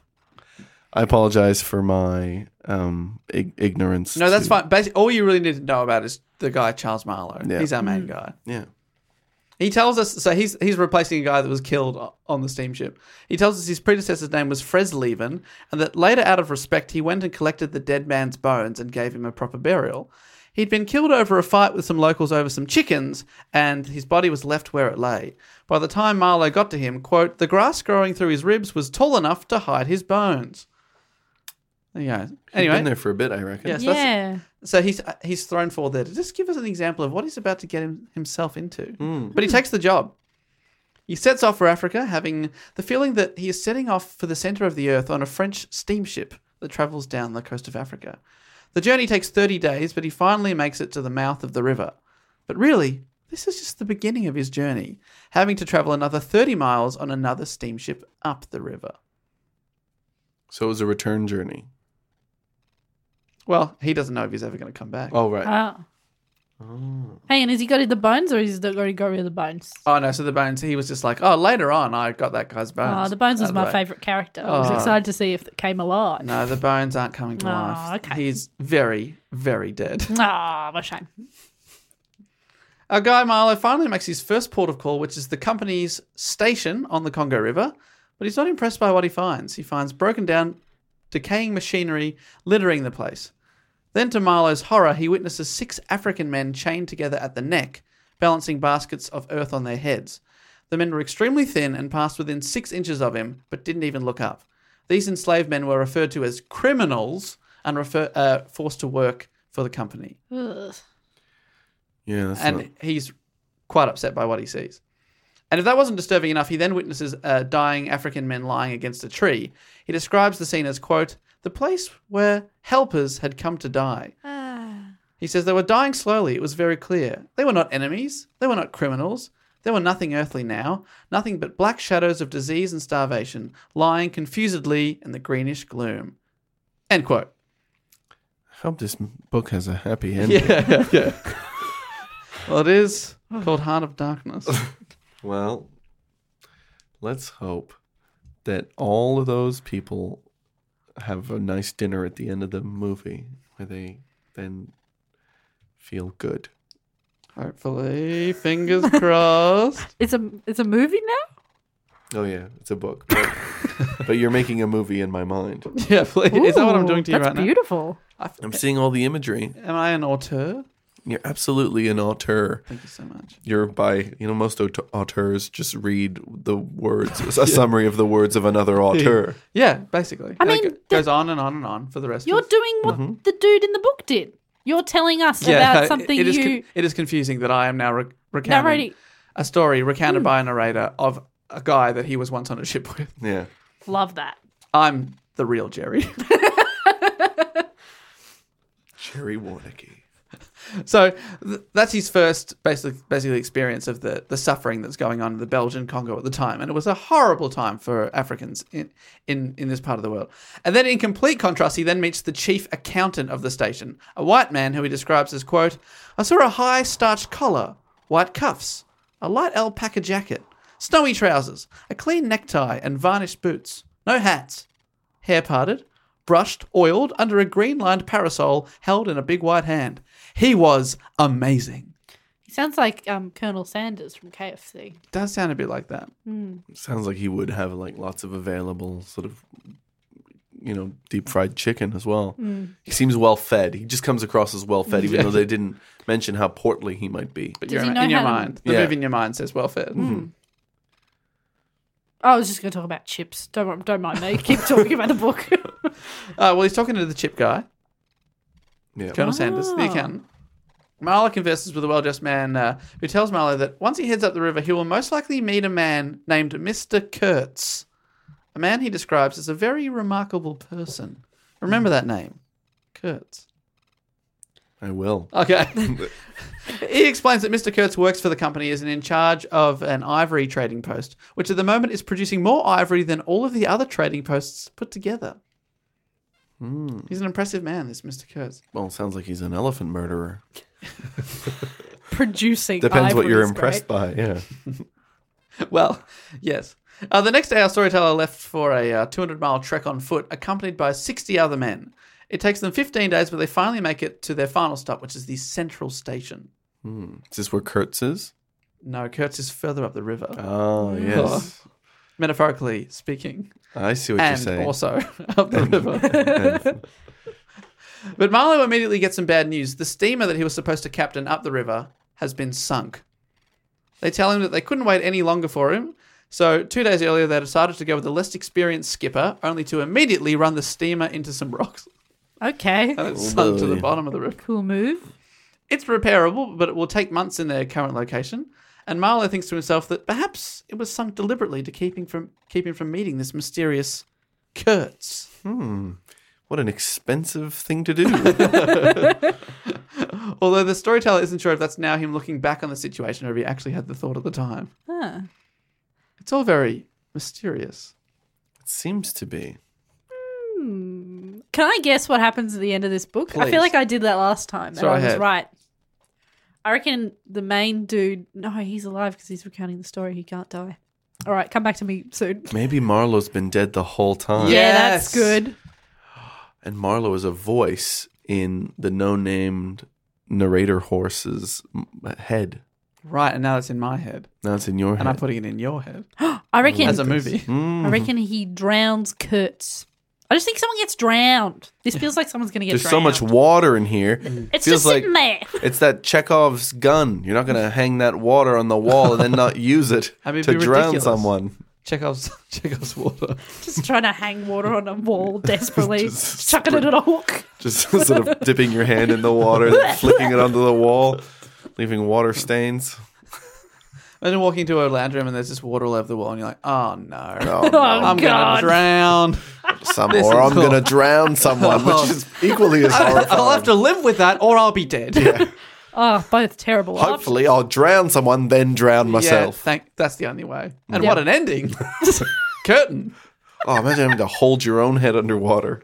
I apologize for my um, ig- ignorance. No, that's to- fine. Basically, all you really need to know about is the guy Charles Marlowe. Yeah. He's our main guy. Yeah. He tells us, so he's he's replacing a guy that was killed on the steamship. He tells us his predecessor's name was Fresleven, and that later, out of respect, he went and collected the dead man's bones and gave him a proper burial. He'd been killed over a fight with some locals over some chickens, and his body was left where it lay. By the time Marlowe got to him, quote, the grass growing through his ribs was tall enough to hide his bones. There you go. He's Anyway, been there for a bit, I reckon. Yes. So that's- Yeah. so he's he's thrown forward there to just give us an example of what he's about to get him, himself into. Mm. But he takes the job. He sets off for Africa, having the feeling that he is setting off for the centre of the earth on a French steamship that travels down the coast of Africa. The journey takes thirty days, but he finally makes it to the mouth of the river. But really, this is just the beginning of his journey, having to travel another thirty miles on another steamship up the river. So it was a return journey. Well, he doesn't know if he's ever going to come back. Oh, right. Ah. Hey, and has he got the bones or has he already got rid of the bones? Oh, no, so the bones, he was just like, oh, later on, I got that guy's bones. Oh, the bones out was of the my way. favourite character. I was Oh. excited to see if it came alive. No, the bones aren't coming to Oh, life. okay. He's very, very dead. Ah, what a shame. Our guy Marlowe finally makes his first port of call, which is the company's station on the Congo River, but he's not impressed by what he finds. He finds broken down, decaying machinery littering the place. Then, to Marlowe's horror, he witnesses six African men chained together at the neck, balancing baskets of earth on their heads. The men were extremely thin and passed within six inches of him, but didn't even look up. These enslaved men were referred to as criminals and refer, uh, forced to work for the company. Ugh. Yeah, that's And not... he's quite upset by what he sees. And if that wasn't disturbing enough, he then witnesses uh, dying African men lying against a tree. He describes the scene as, quote, the place where helpers had come to die. He says they were dying slowly. It was very clear. They were not enemies. They were not criminals. They were nothing earthly now. Nothing but black shadows of disease and starvation, lying confusedly in the greenish gloom. End quote. I hope this book has a happy ending. Yeah, yeah. Well, it is called Heart of Darkness. Well, let's hope that all of those people have a nice dinner at the end of the movie where they then feel good. Hopefully, fingers crossed. It's a it's a movie now? Oh, yeah, it's a book. But, but you're making a movie in my mind. Yeah, please. Is that what I'm Ooh, doing to you that's right now? beautiful. I'm seeing all the imagery. Am I an auteur? You're absolutely an auteur. Thank you so much. You're by, you know, most aut- auteurs just read the words, a summary of the words of another auteur. Yeah, basically. I And it mean, go- goes on and on and on for the rest You're of doing what Mm-hmm. the dude in the book did. You're telling us Yeah, about it- something it is you con- it is confusing that I am now re- recounting narrating. a story recounted by a narrator of a guy that he was once on a ship with. Yeah. Love that. I'm the real Jerry. Jerry Warnicki. So th- that's his first basically basically experience of the, the suffering that's going on in the Belgian Congo at the time. And it was a horrible time for Africans in, in, in this part of the world. And then in complete contrast, he then meets the chief accountant of the station, a white man who he describes as, quote, I saw a high starched collar, white cuffs, a light alpaca jacket, snowy trousers, a clean necktie and varnished boots, no hats, hair parted, brushed, oiled, under a green-lined parasol held in a big white hand. He was amazing. He sounds like um, Colonel Sanders from K F C. Does sound a bit like that. Sounds like he would have like lots of available sort of, you know, deep fried chicken as well. He seems well fed. He just comes across as well fed, even Yeah. though they didn't mention how portly he might be. But Does you're he in, know in your how to- mind. The Yeah. move in your mind says well fed. I was just going to talk about chips. Don't don't mind me. Keep talking about the book. Uh, well, he's talking to the chip guy, Yeah. Colonel Sanders, the Ah. accountant. Marlowe converses with a well-dressed man uh, who tells Marlowe that once he heads up the river, he will most likely meet a man named Mister Kurtz, a man he describes as a very remarkable person. Remember that name, Kurtz. I will. Okay. He explains that Mister Kurtz works for the company as and in charge of an ivory trading post, which at the moment is producing more ivory than all of the other trading posts put together. He's an impressive man, this Mister Kurtz. Well, sounds like he's an elephant murderer. Producing. Depends what ivory you're is impressed great. by. Yeah. Well, yes. Uh, the next day, our storyteller left for a uh, two hundred mile trek on foot, accompanied by sixty other men. It takes them fifteen days, but they finally make it to their final stop, which is the central station. Is this where Kurtz is? No, Kurtz is further up the river, Oh, yes. metaphorically speaking, I see what you're and saying. also up the river. But Marlowe immediately gets some bad news. The steamer that he was supposed to captain up the river has been sunk. They tell him that they couldn't wait any longer for him, so two days earlier they decided to go with a less experienced skipper, only to immediately run the steamer into some rocks. Okay. And it sunk to the boy. bottom of the river. Cool move. It's repairable, but it will take months in their current location. And Marlowe thinks to himself that perhaps it was sunk deliberately to keep him from keep him from meeting this mysterious Kurtz. Well, What an expensive thing to do. Although the storyteller isn't sure if that's now him looking back on the situation or if he actually had the thought at the time. Huh. It's all very mysterious. It seems to be. Can I guess what happens at the end of this book? I Please. feel like I did that last time, So and I I was had. right. I reckon the main dude. No, he's alive because he's recounting the story. He can't die. All right, come back to me soon. Maybe Marlowe's been dead the whole time. Yeah, Yes. that's good. And Marlowe is a voice in the no-named narrator horse's m- head. Right, and now it's in my head. Now it's in your And head. I'm putting it in your head. I reckon. As a movie. Mm. I reckon he drowns Kurtz. I just think someone gets drowned. This feels like someone's going to get There's drowned. so much water in here. It's feels just like sitting there. it's that Chekhov's gun. You're not going to hang that water on the wall and then not use it I mean, to it'd be drown ridiculous. someone. Chekhov's, Chekhov's water. Just trying to hang water on a wall desperately. Just chucking it at a hook. Just sort of dipping your hand in the water, then flicking it onto the wall, leaving water stains. Imagine walking to a lounge room and there's just water all over the wall and you're like, oh no. Oh, no. I'm going God. to drown. Some, This or is I'm cool. going to drown someone, which is equally as horrifying. I'll have to live with that or I'll be dead. Oh, both terrible. Hopefully, I'll drown someone, then drown Yeah, myself. thank, that's the only way. And Yeah. what an ending. Curtain. Oh, imagine having to hold your own head underwater.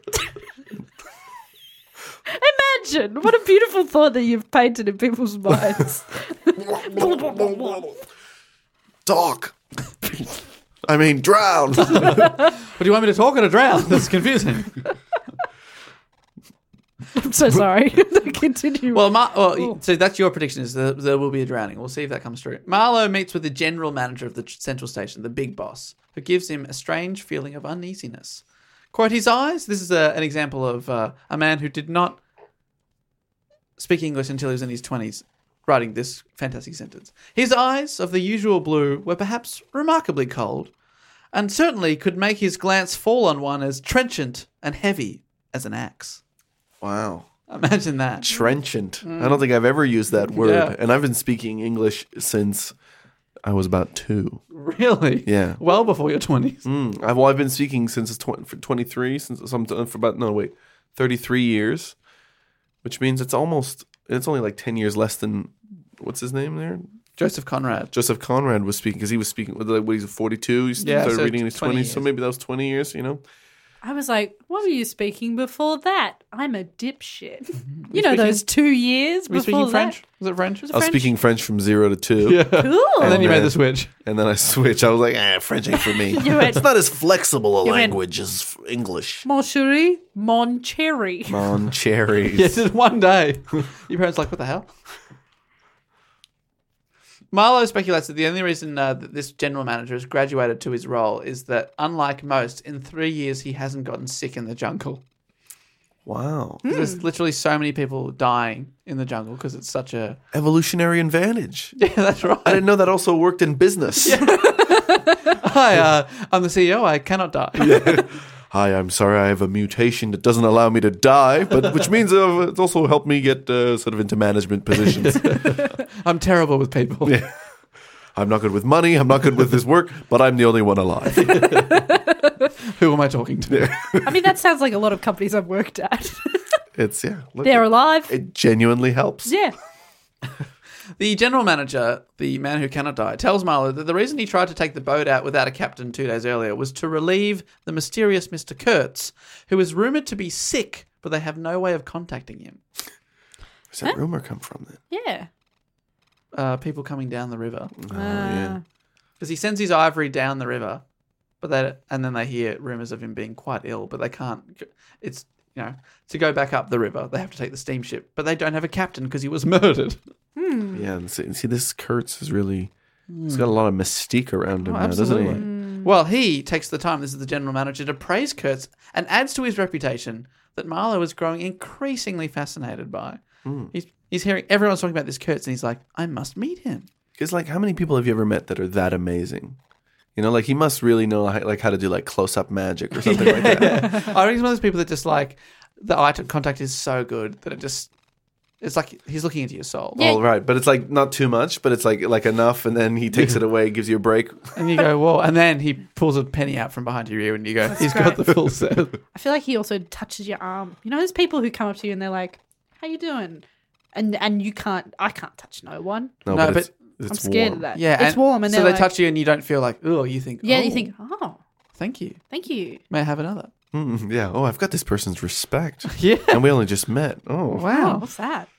Imagine. What a beautiful thought that you've painted in people's minds. Talk. I mean, drown. But do you want me to talk or to drown? That's confusing. I'm so sorry. Continue. Well, Mar- well so that's your prediction is that there will be a drowning. We'll see if that comes true. Marlowe meets with the general manager of the tr- central station, the big boss, who gives him a strange feeling of uneasiness. Quote, his eyes, this is a, an example of uh, a man who did not speak English until he was in his twenties, writing this fantastic sentence. His eyes, of the usual blue, were perhaps remarkably cold, and certainly could make his glance fall on one as trenchant and heavy as an axe. Wow. Imagine that. Trenchant. I don't think I've ever used that word. Yeah. And I've been speaking English since I was about two. Really? Yeah. Well before your twenties. Mm. I've, well, I've been speaking since tw- for twenty-three, since some for about, no, wait, thirty-three years, which means it's almost, it's only like ten years less than, what's his name there? Joseph Conrad. Joseph Conrad was speaking, because he was speaking, like, when he was forty-two, he Yeah, started so reading in his twenty twenties, so years. maybe that was twenty years, you know? I was like, what were you speaking before that? I'm a dipshit. You know speaking- those two years Were you before speaking that? French? Was it French? I was French? speaking French from zero to two. Yeah. Cool. And then you And made then- the switch. And then I switched. I was like, eh, French ain't for me. You went- it's not as flexible a You went- language as f- English. Mon chéri, mon cherry. Mon cherries. Yes, just one day. Your parents like, what the hell? Marlowe speculates that the only reason uh, that this general manager has graduated to his role is that, unlike most, in three years he hasn't gotten sick in the jungle. Wow. There's literally so many people dying in the jungle because it's such a... Evolutionary advantage. Yeah, that's right. I didn't know that also worked in business. Hi, uh, I'm the C E O. I cannot die. Hi, I'm sorry, I have a mutation that doesn't allow me to die, but which means uh, it's also helped me get uh, sort of into management positions. I'm terrible with people. Yeah. I'm not good with money, I'm not good with this work, but I'm the only one alive. Who am I talking to? I mean, that sounds like a lot of companies I've worked at. It's, yeah. Look, They're it, alive. it genuinely helps. Yeah. The general manager, the man who cannot die, tells Marlowe that the reason he tried to take the boat out without a captain two days earlier was to relieve the mysterious Mister Kurtz, who is rumoured to be sick, but they have no way of contacting him. Where's that rumor come from then? Yeah. Uh, people coming down the river. Oh, yeah. Because he sends his ivory down the river, but they, and then they hear rumours of him being quite ill, but they can't. It's, you know, to go back up the river, they have to take the steamship, but they don't have a captain because he was murdered. Yeah, and see, see, this Kurtz is really, he's got a lot of mystique around him Oh, now, absolutely. doesn't he? Well, he takes the time, this is the general manager, to praise Kurtz and adds to his reputation that Marlowe is growing increasingly fascinated by. He's, he's hearing everyone's talking about this Kurtz, and he's like, I must meet him. Because, like, how many people have you ever met that are that amazing? You know, like, he must really know, how, like, how to do, like, close-up magic or something like that. I think he's one of those people that just like, the eye contact is so good that it just It's like he's looking into your soul. Yeah. Oh, right. But it's like not too much, but it's like like enough, and then he takes it away, gives you a break. And you go, whoa. And then he pulls a penny out from behind your ear and you go, he's got great. the full set. I feel like he also touches your arm. You know, there's people who come up to you and they're like, "How you doing?" And and you can't. I can't touch no one. No, No, but, but it's, it's I'm scared warm. of that. Yeah. it's warm, and so they're they like, touch you and you don't feel like, oh, you think, Yeah, oh, you think, oh, thank you. thank you. May I have another? Mm, yeah. Oh, I've got this person's respect. Yeah. And we only just met. Oh, Oh, Wow. what's that?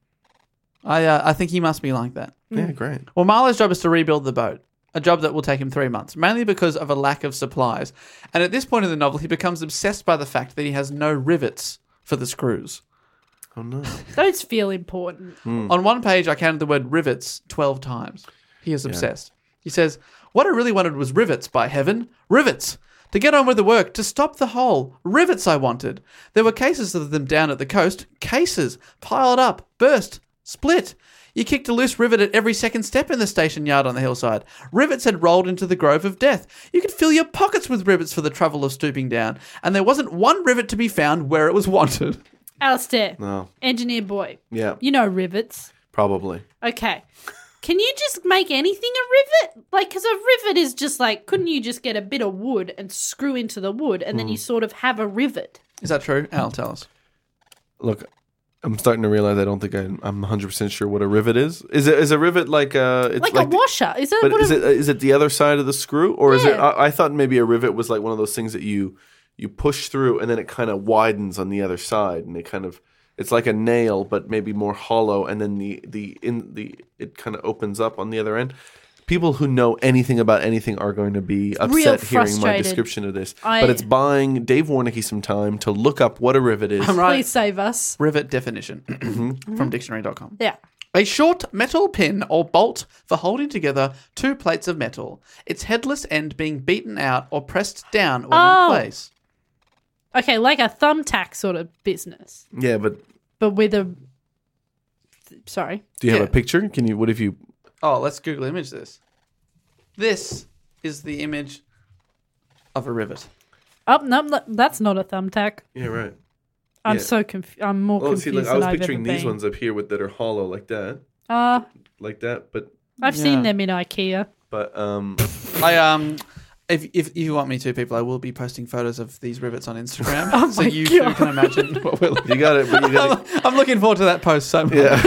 I uh, I think he must be like that. yeah, great. Well, Marlo's job is to rebuild the boat, a job that will take him three months, mainly because of a lack of supplies. And at this point in the novel, he becomes obsessed by the fact that he has no rivets for the screws. Oh no. Those feel important. On one page, I counted the word rivets twelve times. He is obsessed. He says, what I really wanted was rivets, by heaven. Rivets! To get on with the work, to stop the hole. Rivets I wanted. There were cases of them down at the coast. Cases. Piled up. Burst. Split. You kicked a loose rivet at every second step in the station yard on the hillside. Rivets had rolled into the grove of death. You could fill your pockets with rivets for the trouble of stooping down. And there wasn't one rivet to be found where it was wanted. Alistair, No. engineer boy, Yeah. you know rivets. Probably. Okay. Can you just make anything a rivet? Like, because a rivet is just like, couldn't you just get a bit of wood and screw into the wood and then you sort of have a rivet? Is that true? Al, tell us. Look, I'm starting to realize I don't think I'm, I'm one hundred percent sure what a rivet is. Is it is a rivet like uh it's Like, like a the- washer. Is that But what is a, it is it the other side of the screw, or is it? Yeah. I, I thought maybe a rivet was like one of those things that you you push through and then it kind of widens on the other side, and it kind of it's like a nail, but maybe more hollow, and then the the in the it kind of opens up on the other end. People who know anything about anything are going to be Real upset hearing my frustrated. description of this. I- but it's buying Dave Warnicky some time to look up what a rivet is. I'm right. Please save us. Rivet definition from dictionary dot com. Yeah. A short metal pin or bolt for holding together two plates of metal. Its headless end being beaten out or pressed down when Oh. in place. Okay, like a thumbtack sort of business, Yeah, but but with a. Sorry. do you have Yeah. a picture? Can you? What if you? Oh, let's Google image this. This is the image of a rivet. Oh, no, no, that's not a thumbtack. Yeah, right. I'm Yeah. so confused. I'm more Well, confused see, like, I than was I've picturing ever these been. ones up here with that are hollow like that, Uh, like that. But I've Yeah. seen them in IKEA. but um, I um, if if you want me to, people, I will be posting photos of these rivets on Instagram, Oh so my you too God. can imagine what we're. Looking. you got it. But you got it. I'm looking forward to that post so much. Yeah.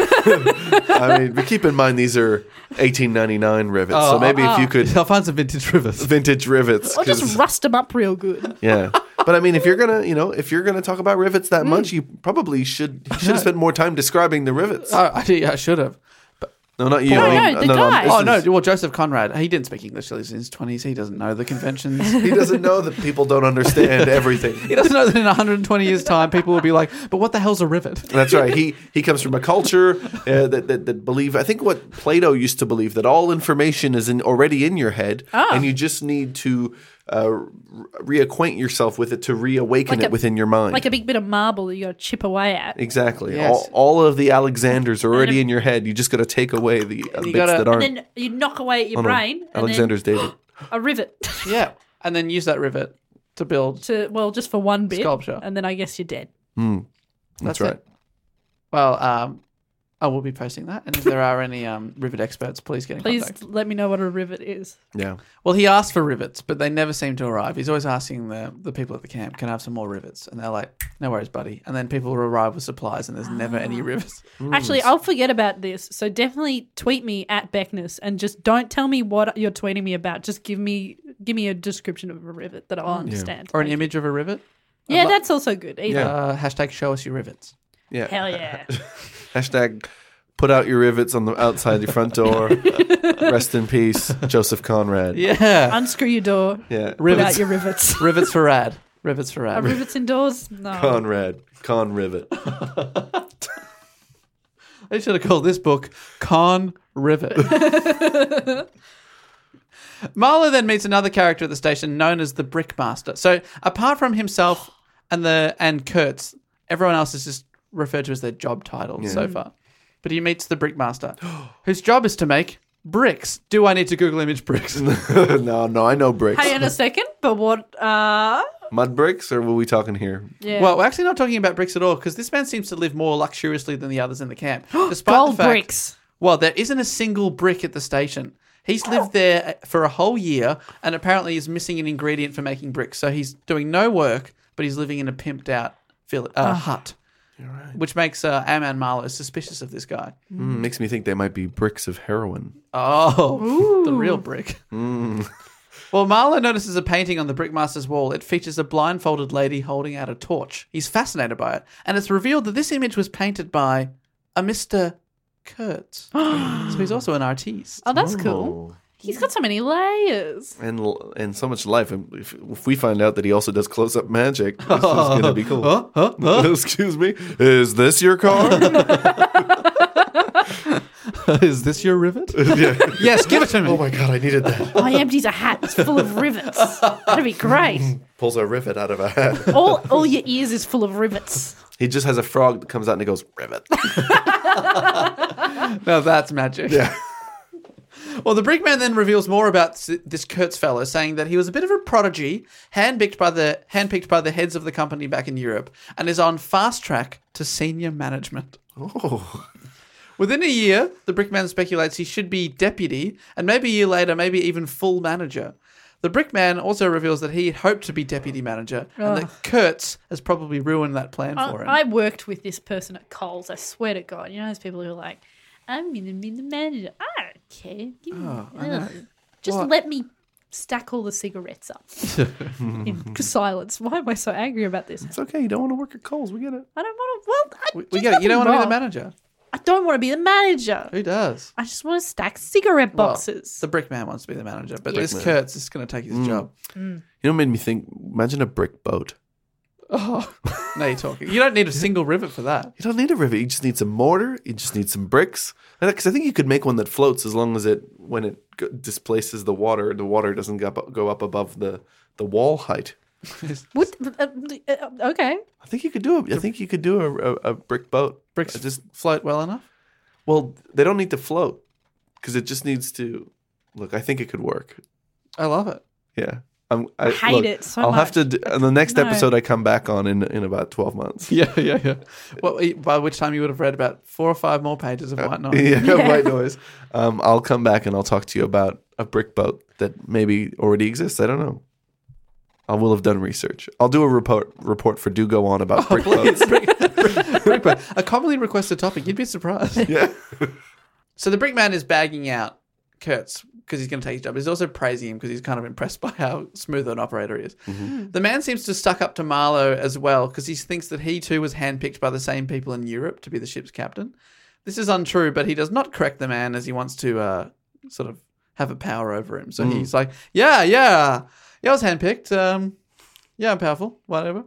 I mean, but keep in mind these are eighteen ninety-nine rivets, so Oh, maybe if you could I'll find some vintage rivets. vintage rivets. Or just 'cause- rust them up real good. yeah. But I mean, if you're gonna, you know, if you're gonna talk about rivets that much, you probably should you should have spent more time describing the rivets. Oh, I, yeah, I should have. no, not you. No, I mean, no, the guy. this Oh is- no! Well, Joseph Conrad, he didn't speak English till he's in his twenties. He doesn't know the conventions. He doesn't know that people don't understand everything. He doesn't know that in one hundred twenty years' time, people will be like, "But what the hell's a rivet?" That's right. He he comes from a culture uh, that, that that believe. I think what Plato used to believe that all information is in, already in your head, Ah. and you just need to uh, re- reacquaint yourself with it to reawaken Like it a- within your mind. Like a big bit of marble that you got to chip away at. exactly. Yes. All, all of the Alexanders are already in your head. You just got to take away the uh, you bits gotta- that aren't. And then you knock away at your Oh, no. brain. And Alexander's David. then a rivet. Yeah, and then use that rivet to build. to Well, just for one bit. Sculpture. And then I guess you're dead. That's, That's right. it. Well, um, I will be posting that, and if there are any um, rivet experts, please get in Please contact. let me know what a rivet is. Yeah. Well, he asked for rivets, but they never seem to arrive. He's always asking the, the people at the camp, "Can I have some more rivets?" And they're like, "No worries, buddy." And then people will arrive with supplies, and there's never any rivets. Actually, I'll forget about this. So definitely tweet me at Beckness and just don't tell me what you're tweeting me about. Just give me give me a description of a rivet that I'll understand. Or an Thank you. image of a rivet. Yeah, that's also good. Either. Yeah. Uh, hashtag show us your rivets. Yeah. Hell yeah. Hashtag put out your rivets on the outside your front door. Rest in peace, Joseph Conrad. Yeah. Unscrew your door. Yeah. Put Rivets. out your rivets. Rivets for rad. Rivets for Are rad. rivets indoors? No. Conrad. Con Rivet. They should have called this book Con Rivet. Marlowe then meets another character at the station known as the Brickmaster. So apart from himself and the and Kurtz, everyone else is just referred to as their job titles so far. But he meets the Brickmaster, whose job is to make bricks. Do I need to Google image bricks? no, no, I know bricks. Hang on a second, but what? Uh, Mud bricks, or were we talking here? Yeah. Well, we're actually not talking about bricks at all because this man seems to live more luxuriously than the others in the camp. Despite Gold the fact, bricks. Well, there isn't a single brick at the station. He's lived there for a whole year and apparently is missing an ingredient for making bricks. So he's doing no work, but he's living in a pimped out vill- uh, hut. Right. Which makes uh, Am-Man Marlowe suspicious of this guy. Mm, makes me think they might be bricks of heroin. Oh, the real brick. Mm. Well, Marlowe notices a painting on the brickmaster's wall. It features a blindfolded lady holding out a torch. He's fascinated by it, and it's revealed that this image was painted by a Mister Kurtz. So he's also an artiste. Oh, that's cool. He's got so many layers. And and so much life. And if, if we find out that he also does close up magic, this is gonna be cool. Huh? Huh? Huh? Excuse me, is this your car? Is this your rivet? Yeah. Yes, give it to me. Oh my god, I needed that. Oh, he empties a hat. It's full of rivets. That'd be great. Pulls a rivet out of a hat. All all your ears is full of rivets. He just has a frog that comes out and he goes rivet. No, that's magic. Yeah. Well, the brickman then reveals more about s- this Kurtz fellow, saying that he was a bit of a prodigy, handpicked by the handpicked by the heads of the company back in Europe, and is on fast track to senior management. Oh. Within a year, the brickman speculates he should be deputy, and maybe a year later, maybe even full manager. The brickman also reveals that he hoped to be deputy manager, and that Kurtz has probably ruined that plan I, for him. I worked with this person at Coles. I swear to God. You know those people who are like, I'm going to be the manager. I don't care. Give me, Oh, I know. ugh. Just What? let me stack all the cigarettes up in silence. Why am I so angry about this? It's okay. You don't want to work at Coles. We get it. I don't want to. Well, I, we, we there's get it. You don't want nothing to be the wrong. manager. I don't want to be the manager. Who does? I just want to stack cigarette Well, boxes. the brickman wants to be the manager, but Yeah. this Brickman. Kurtz is going to take his job. You know what made me think? Imagine a brick boat. Oh, now you're talking. You don't need a single rivet for that. You don't need a rivet. You just need some mortar. You just need some bricks. Because I think you could make one that floats as long as it, when it go- displaces the water, the water doesn't go up, go up above the, the wall height. What? Uh, uh, okay. I think you could do it. I think you could do a, a, a brick boat. Bricks I just float well enough. well, they don't need to float because it just needs to. Look, I think it could work. I love it. Yeah, I'm, I, I hate look, it so I'll much. have to. Do, on the next No. episode I come back on in in about twelve months. Yeah, yeah, yeah. Well, by which time you would have read about four or five more pages of White Noise. Yeah, Yeah. white noise. Um, I'll come back and I'll talk to you about a brick boat that maybe already exists. I don't know. I will have done research. I'll do a report report for Do Go On about brick boats. Brick, brick, brick boat. A commonly requested topic. You'd be surprised. Yeah. So the brickman is bagging out Kurtz because he's going to take his job. He's also praising him because he's kind of impressed by how smooth an operator he is. The man seems to stuck up to Marlowe as well because he thinks that he too was handpicked by the same people in Europe to be the ship's captain. This is untrue, but he does not correct the man as he wants to uh, sort of have a power over him. So he's like, yeah, yeah, yeah, I was handpicked. Um, yeah, I'm powerful, whatever.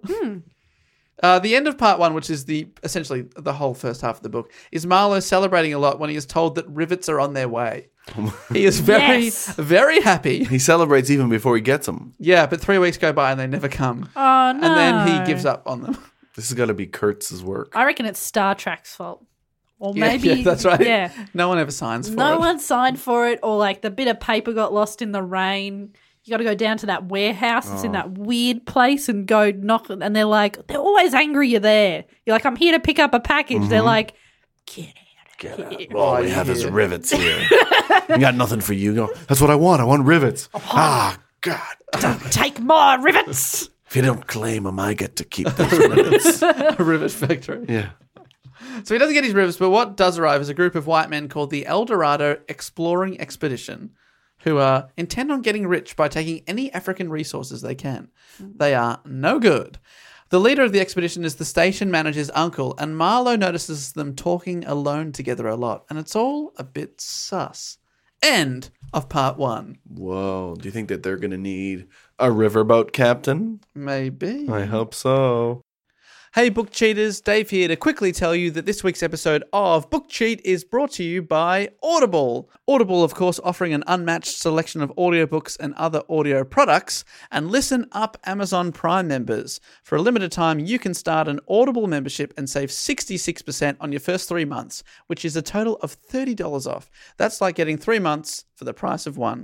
Uh, the end of part one, which is the essentially the whole first half of the book, is Marlowe celebrating a lot when he is told that rivets are on their way. He is very, Yes. very happy. He celebrates even before he gets them. Yeah, but three weeks go by and they never come. Oh, no. And then he gives up on them. This has got to be Kurtz's work. I reckon it's Star Trek's fault. Or Yeah, maybe. yeah, that's right. Yeah. No one ever signs for No it. one signed for it, or like the bit of paper got lost in the rain. You got to go down to that warehouse. It's in that weird place and go knock. And they're like, they're always angry you're there. You're like, I'm here to pick up a package. They're like, get out of here. All we have is rivets here. We got nothing for you. Go, that's what I want. I want rivets. Ah, God. Take more rivets. If you don't claim them, I get to keep those rivets. A rivet factory. Yeah. So he doesn't get his rivets, but what does arrive is a group of white men called the El Dorado Exploring Expedition, who uh, intend on getting rich by taking any African resources they can. They are no good. The leader of the expedition is the station manager's uncle, and Marlowe notices them talking alone together a lot, and it's all a bit sus. End of part one. Whoa. Do you think that they're going to need a riverboat captain? Maybe. I hope so. Hey, Book Cheaters, Dave here to quickly tell you that this week's episode of Book Cheat is brought to you by Audible. Audible, of course, offering an unmatched selection of audiobooks and other audio products. And listen up, Amazon Prime members. For a limited time, you can start an Audible membership and save sixty-six percent on your first three months, which is a total of thirty dollars off. That's like getting three months for the price of one.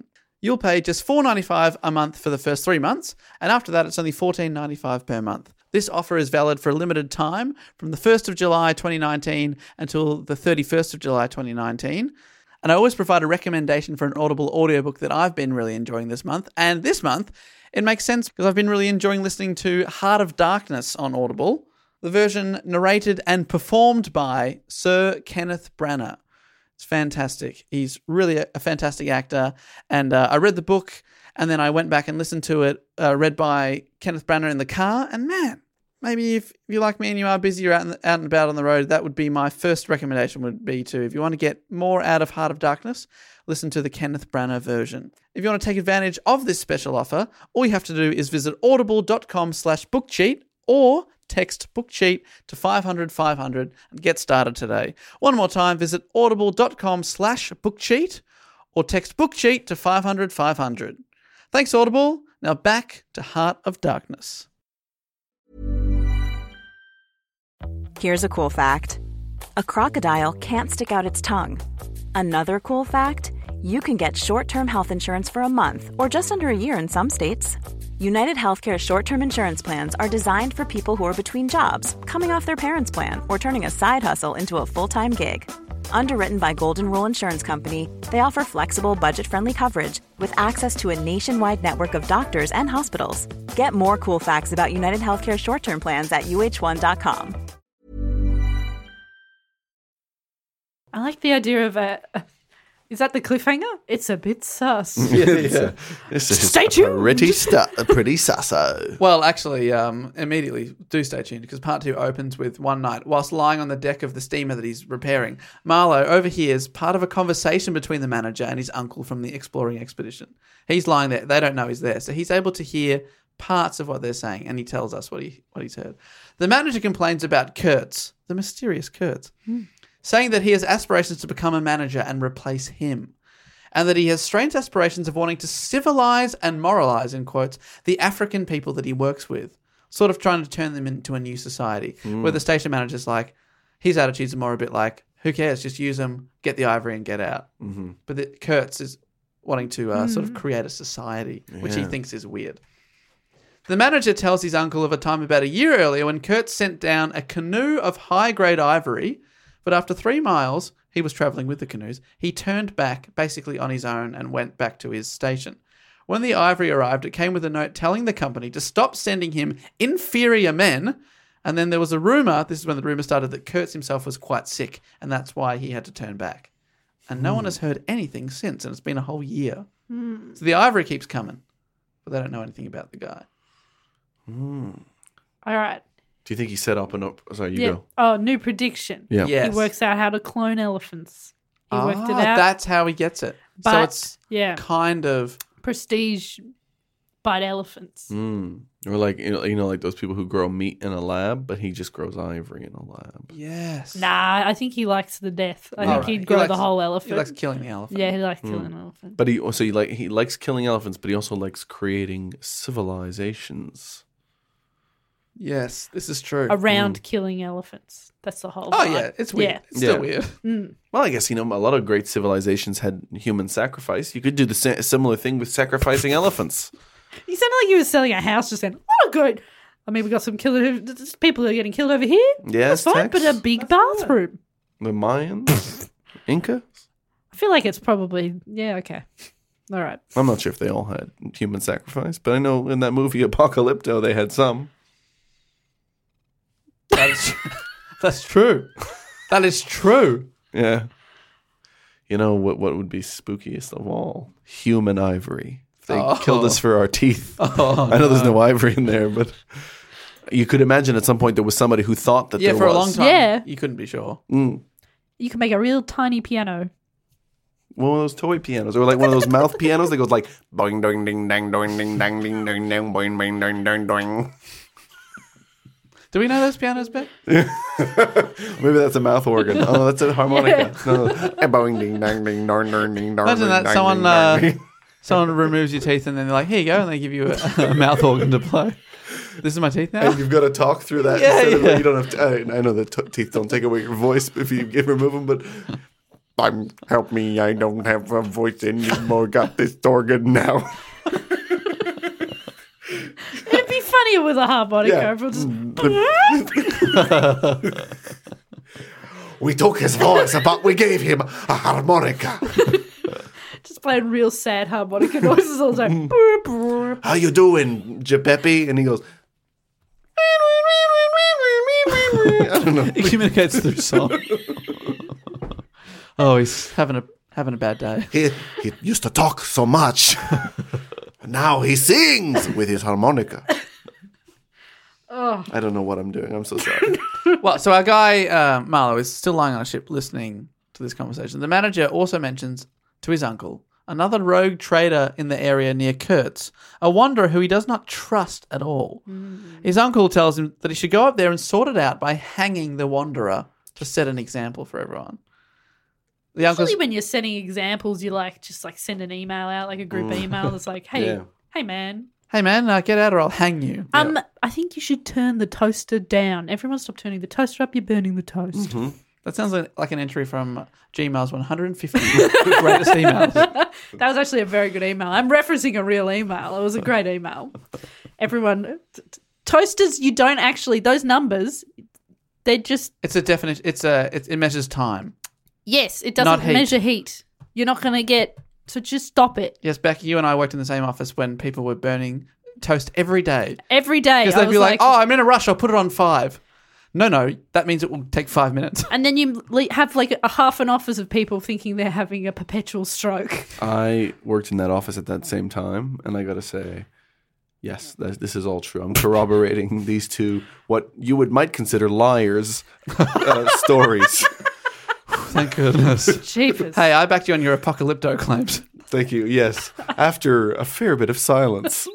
you'll pay just four dollars and ninety-five cents a month for the first three months, and after that it's only fourteen dollars and ninety-five cents per month. This offer is valid for a limited time from the first of July twenty nineteen until the thirty-first of July twenty nineteen. And I always provide a recommendation for an Audible audiobook that I've been really enjoying this month. And this month, it makes sense because I've been really enjoying listening to Heart of Darkness on Audible, the version narrated and performed by Sir Kenneth Branagh. It's fantastic. He's really a, a fantastic actor. And uh, I read the book and then I went back and listened to it, uh, read by Kenneth Branagh in the car. And man, maybe if, if you like me and you are busy, you're out, in the, out and about on the road, that would be my first recommendation would be to, if you want to get more out of Heart of Darkness, listen to the Kenneth Branagh version. If you want to take advantage of this special offer, all you have to do is visit audible.com slash bookcheat or text bookcheat to five hundred five hundred and get started today. One more time, visit audible.com slash bookcheat or text bookcheat to five hundred five hundred. Thanks, Audible. Now back to Heart of Darkness. Here's a cool fact. A crocodile can't stick out its tongue. Another cool fact, you can get short-term health insurance for a month or just under a year in some states. United Healthcare short-term insurance plans are designed for people who are between jobs, coming off their parents' plan, or turning a side hustle into a full-time gig. Underwritten by Golden Rule Insurance Company, they offer flexible, budget-friendly coverage with access to a nationwide network of doctors and hospitals. Get more cool facts about United Healthcare short-term plans at U H one dot com. I like the idea of a. Is that the cliffhanger? It's a bit sus. yeah, yeah. This is Stay tuned. Pretty, stu- pretty sasso. Well, actually, um, immediately do stay tuned because part two opens with one night, whilst lying on the deck of the steamer that he's repairing, Marlowe overhears part of a conversation between the manager and his uncle from the exploring expedition. He's lying there. They don't know he's there. So he's able to hear parts of what they're saying, and he tells us what he what he's heard. The manager complains about Kurtz, the mysterious Kurtz, mm. saying that he has aspirations to become a manager and replace him, and that he has strange aspirations of wanting to civilize and moralize, in quotes, the African people that he works with, sort of trying to turn them into a new society, mm. where the station manager's like, his attitudes are more a bit like, who cares, just use them, get the ivory and get out. Mm-hmm. But the, Kurtz is wanting to uh, mm. sort of create a society, yeah. which he thinks is weird. The manager tells his uncle of a time about a year earlier when Kurtz sent down a canoe of high-grade ivory, but after three miles, he was travelling with the canoes, he turned back basically on his own and went back to his station. When the ivory arrived, it came with a note telling the company to stop sending him inferior men, and then there was a rumour, this is when the rumour started, that Kurtz himself was quite sick, and that's why he had to turn back. And no mm. one has heard anything since, and it's been a whole year. Mm. So the ivory keeps coming, but they don't know anything about the guy. Mm. All right. Do you think he set up and up? Sorry, you yeah. go. Oh, new prediction. Yeah. Yes. He works out how to clone elephants. He oh, worked it out. That's how he gets it. But, so it's yeah. kind of prestige, but elephants. Mm. Or like you know, you know, like those people who grow meat in a lab, but he just grows ivory in a lab. Yes. Nah, I think he likes the death. I All think right. he'd grow he likes, the whole elephant. He likes killing the elephant. Yeah, he likes mm. killing an elephant. But he also he like he likes killing elephants, but he also likes creating civilizations. Yes, this is true. Around mm. killing elephants. That's the whole Oh, vibe. yeah. It's weird. Yeah. It's still Yeah. weird. Mm. Well, I guess, you know, a lot of great civilizations had human sacrifice. You could do the sa- similar thing with sacrificing elephants. You sounded like you were selling a house just then. What a good. I mean, we got some killer people are getting killed over here. Yes, That's fine, but a big bathroom. The Mayans? Inca? I feel like it's probably, yeah, okay. All right. I'm not sure if they all had human sacrifice, but I know in that movie Apocalypto they had some. That's, that's true. That is true. Yeah. You know what what would be spookiest of all? Human ivory. If they Oh. killed us for our teeth. Oh, I know there's no ivory in there, but you could imagine at some point there was somebody who thought that Yeah, there for was. a long time. Yeah. You couldn't be sure. Mm. You can make a real tiny piano. One of those toy pianos, or like one of those mouth pianos that goes like boing doing ding dang doing ding dang ding ding dang boing boing doing doing doing. Do we know those pianos, Ben? Maybe that's a mouth organ. Oh, that's a harmonica. No, no. boing ding dang ding dong dong ding dong. Imagine that ding, someone ding, uh, ding. someone removes your teeth and then they're like, here you go, and they give you a, a mouth organ to play. This is my teeth now? And you've got to talk through that. Yeah, instead of, yeah. you don't have to. I, I know that t- teeth don't take away your voice if you if remove them, but I'm help me. I don't have a voice anymore. Got this organ now. It'd be funnier with a harmonica. Yeah. Everyone just, We took his voice, but we gave him a harmonica. just playing real sad harmonica noises all the time. Brr, brr. How you doing, Giuseppe? And he goes, I don't know. He communicates through song. Oh, he's having a having a bad day. He, he used to talk so much. Now he sings with his harmonica. Oh. I don't know what I'm doing. I'm so sorry. Well, so our guy uh, Marlowe is still lying on a ship listening to this conversation. The manager also mentions to his uncle another rogue trader in the area near Kurtz, a wanderer who he does not trust at all. Mm. His uncle tells him that he should go up there and sort it out by hanging the wanderer to set an example for everyone. The uncle's, Usually when you're sending examples, you like just like send an email out, like a group email that's like, hey, Yeah. hey man. hey man, uh, get out or I'll hang you. Um, I think you should turn the toaster down. Everyone stop turning the toaster up, you're burning the toast. Mm-hmm. That sounds like, like an entry from Gmail's one hundred fifty greatest emails. That was actually a very good email. I'm referencing a real email. It was a great email. Everyone, t- t- toasters, you don't actually, those numbers, they just, It's a definition. It's a. It, it measures time. yes, it Not doesn't heat. measure heat. You're not going to get, so just stop it. Yes, Becky, you and I worked in the same office when people were burning toast every day. Every day. Because I they'd was be like, "Oh, I'm in a rush. I'll put it on five." No, no, that means it will take five minutes. And then you le- have like a half an office of people thinking they're having a perpetual stroke. I worked in that office at that same time, and I got to say, yes, that, this is all true. I'm corroborating these two, what you would might consider liars, uh, stories. Thank goodness. Jeepers. Hey, I backed you on your apocalypto claims. Thank you. Yes, after a fair bit of silence.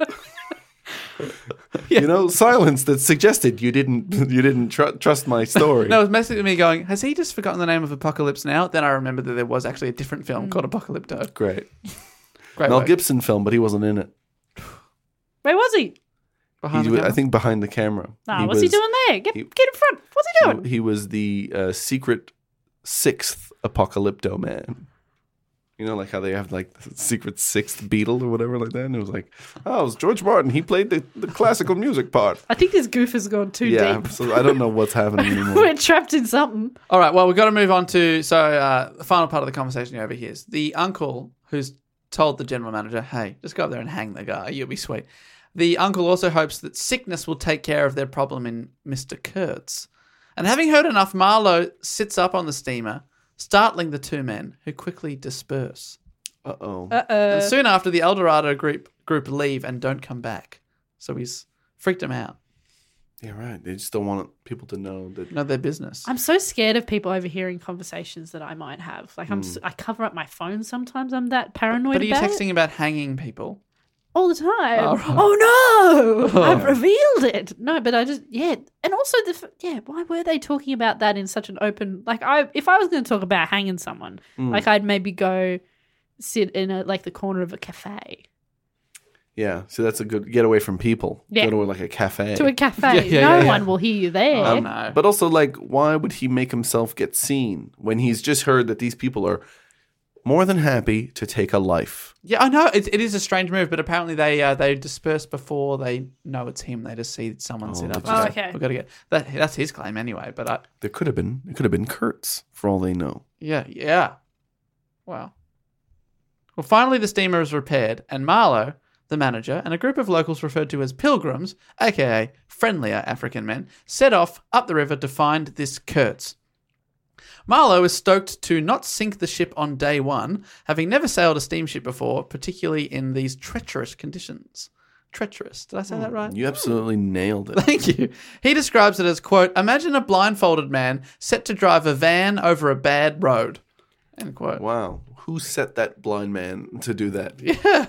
You know, silence that suggested you didn't you didn't tr- trust my story. No, it was messaging me going, has he just forgotten the name of Apocalypse Now? Then I remembered that there was actually a different film called Apocalypto. Great. Great Mel work. Gibson film, but he wasn't in it. Where was he? Behind He the wa- I camera? think behind the camera. Nah, He what's he was- doing there? Get, he- get in front. What's he doing? He, he was the uh, secret sixth Apocalypto man. You know, like how they have like the secret sixth Beatle or whatever like that. And it was like, oh, it was George Martin. He played the, the classical music part. I think this goof has gone too Yeah, deep. so I don't know what's happening anymore. We're trapped in something. All right, well, we've got to move on to, so uh, the final part of the conversation over here is the uncle who's told the general manager, hey, just go up there and hang the guy. You'll be sweet. The uncle also hopes that sickness will take care of their problem in Mister Kurtz. And having heard enough, Marlowe sits up on the steamer, startling the two men, who quickly disperse. Uh-oh. Uh And oh. soon after, the Eldorado group group leave and don't come back. So he's freaked them out. Yeah, right. They just don't want people to know that. Know their business. I'm so scared of people overhearing conversations that I might have. Like I'm, s I cover up my phone sometimes. I'm that paranoid But are you about texting it about hanging people? all the time. Oh, right. Oh no! Oh. I've revealed it. No, but I just yeah, and also the f- yeah. Why were they talking about that in such an open? Like I, if I was going to talk about hanging someone, like I'd maybe go sit in a like the corner of a cafe. Yeah, so that's a good get away from people. Yeah. Go to like a cafe. To a cafe. Yeah, yeah, no yeah, yeah. one will hear you there. Oh, no. But also, like, why would he make himself get seen when he's just heard that these people are more than happy to take a life? Yeah, I know. It, it is a strange move, but apparently they uh, they disperse before they know it's him. They just see someone sit up. they just- and Oh, go, okay. We've got to get that. That's his claim anyway. But I, There could have been. It could have been Kurtz, for all they know. yeah, yeah. Wow. Well, finally the steamer is repaired, and Marlowe, the manager, and a group of locals referred to as pilgrims, aka friendlier African men, set off up the river to find this Kurtz. Marlowe is stoked to not sink the ship on day one, having never sailed a steamship before, particularly in these treacherous conditions. Treacherous. Did I say that right? You absolutely nailed it. Thank you. He describes it as, quote, imagine a blindfolded man set to drive a van over a bad road, end quote. Wow. Who set that blind man to do that? Yeah.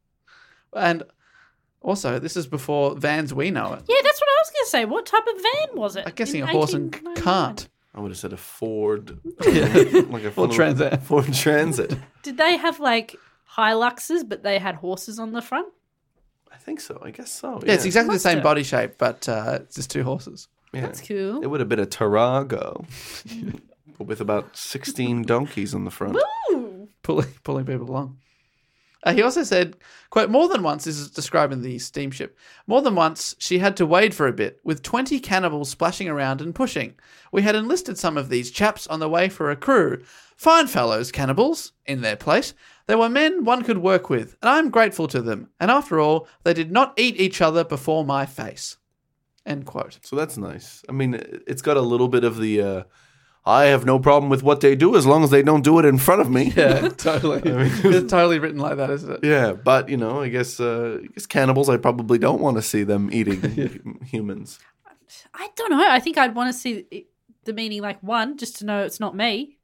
And also, this is before vans we know it. Yeah, that's what I was going to say. What type of van was it? I'm guessing in a horse and eighteen ninety-nine? cart. I would have said a Ford. like a Ford Transit. Ford Transit. Did they have like Hiluxes, but they had horses on the front? I think so. I guess so. Yeah, it's exactly the Must same have. body shape, but uh, it's just two horses. Yeah. That's cool. It would have been a Tarago. with about sixteen donkeys in the front. pulling pulling people along. Uh, he also said, quote, more than once, this is describing the steamship, more than once she had to wade for a bit, with twenty cannibals splashing around and pushing. We had enlisted some of these chaps on the way for a crew. Fine fellows, cannibals, in their place. They were men one could work with, and I am grateful to them. And after all, they did not eat each other before my face. End quote. So that's nice. I mean, it's got a little bit of the, uh, I have no problem with what they do as long as they don't do it in front of me. Yeah, totally. I mean, it's totally written like that, isn't it? Yeah, but, you know, I guess, uh, I guess cannibals, I probably don't want to see them eating humans. I don't know. I think I'd want to see the meaning, like, one, just to know it's not me.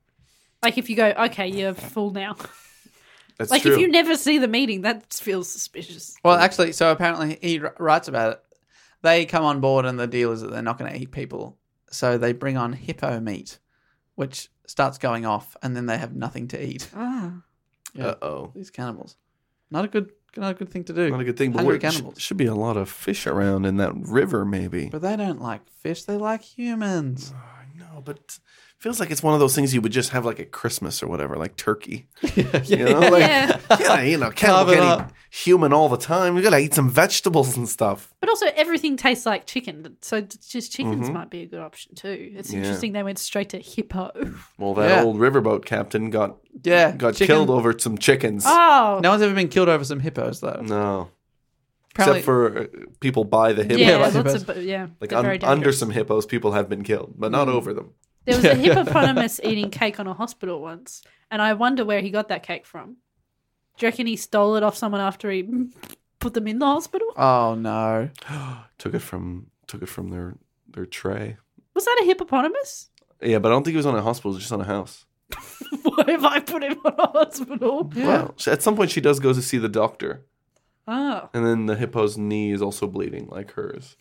Like, if you go, okay, you're full now. That's like, true. if you never see the meeting, that feels suspicious. Well, actually, so apparently he r- writes about it. They come on board and the deal is that they're not going to eat people. So they bring on hippo meat, which starts going off, and then they have nothing to eat. Ah. Yeah, Uh-oh. these cannibals. Not a good not a good thing to do. Not a good thing, but Hungry there sh- cannibals. should be a lot of fish around in that river, maybe. But they don't like fish. They like humans. No, but feels like it's one of those things you would just have like at Christmas or whatever, like turkey. yeah, You know, like, Yeah. yeah, you know, cannibal Carve it can't up. eat human all the time. You gotta eat some vegetables and stuff. But also, everything tastes like chicken. So just chickens might be a good option, too. It's Yeah. interesting they went straight to hippo. Well, that Yeah. old riverboat captain got Yeah, got chicken- killed over some chickens. Oh. No one's ever been killed over some hippos, though. No, Apparently- except for uh, people by the hippos. Yeah, like lots hippos. of, yeah. Like they're un- very under dangerous. some hippos, people have been killed, but not over them. There was a hippopotamus eating cake on a hospital once, and I wonder where he got that cake from. Do you reckon he stole it off someone after he put them in the hospital? Oh, no. Took it from took it from their their tray. Was that a hippopotamus? Yeah, but I don't think it was on a hospital. It was just on a house. What if I put him on a hospital? Well, so at some point she does go to see the doctor, Oh. and then the hippo's knee is also bleeding like hers.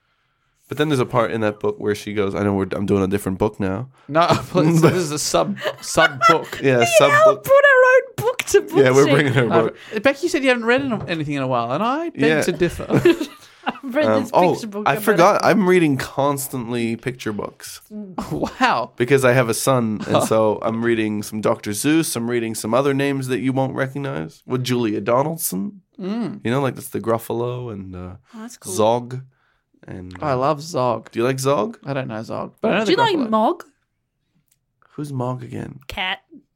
But then there's a part in that book where she goes, "I know we're, I'm doing a different book now." No, please, this is a sub sub book. Yeah, Al sub book. put our own book to book. Yeah, we're sheet. bringing her book. Uh, Becky, you said you haven't read in- anything in a while, and I beg Yeah. to differ. I've read Um, this oh, picture book. I about forgot. it. I'm reading constantly picture books Wow. because I have a son, and so I'm reading some Doctor Seuss. I'm reading some other names that you won't recognize. With Julia Donaldson, mm. you know, like that's the Gruffalo and uh, Oh, that's cool. Zog. And I love Zog. do you like Zog? I don't know Zog. But I know Do you the like Gruffalo. Mog? Who's Mog again? Cat.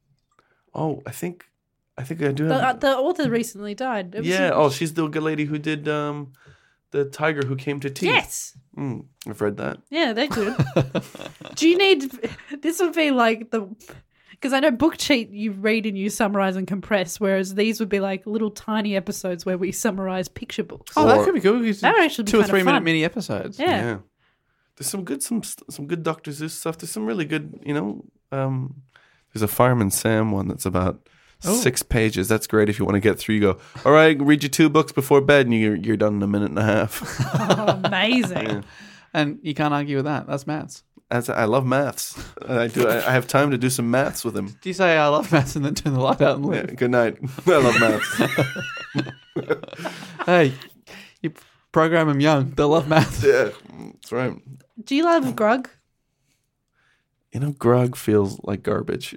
Oh, I think, I think I do The, have. uh, the author recently died. It was- yeah. Oh, she's the good lady who did um, the Tiger Who Came to Tea. Yes. Mm, I've read that. Yeah, they're good. Do you need... This would be like the... Because I know book cheat you read and you summarize and compress, whereas these would be like little tiny episodes where we summarize picture books. Oh, that Or- could be cool. That would actually be two or kind of three minute fun. mini episodes. Yeah. There's some good some some good Doctor Seuss stuff. There's some really good, you know. Um, there's a Fireman Sam one that's about Oh. six pages. That's great if you want to get through. You go, all right, read your two books before bed, and you're you're done in a minute and a half. Oh, amazing. Yeah. And you can't argue with that. That's maths. As I love maths, I do. I, I have time to do some maths with him. Do you say I love maths and then turn the light out and Yeah, leave? good night. I love maths. Hey, you program them young. They'll love maths. Yeah, that's right. Do you love Grug? You know, Grug feels like garbage.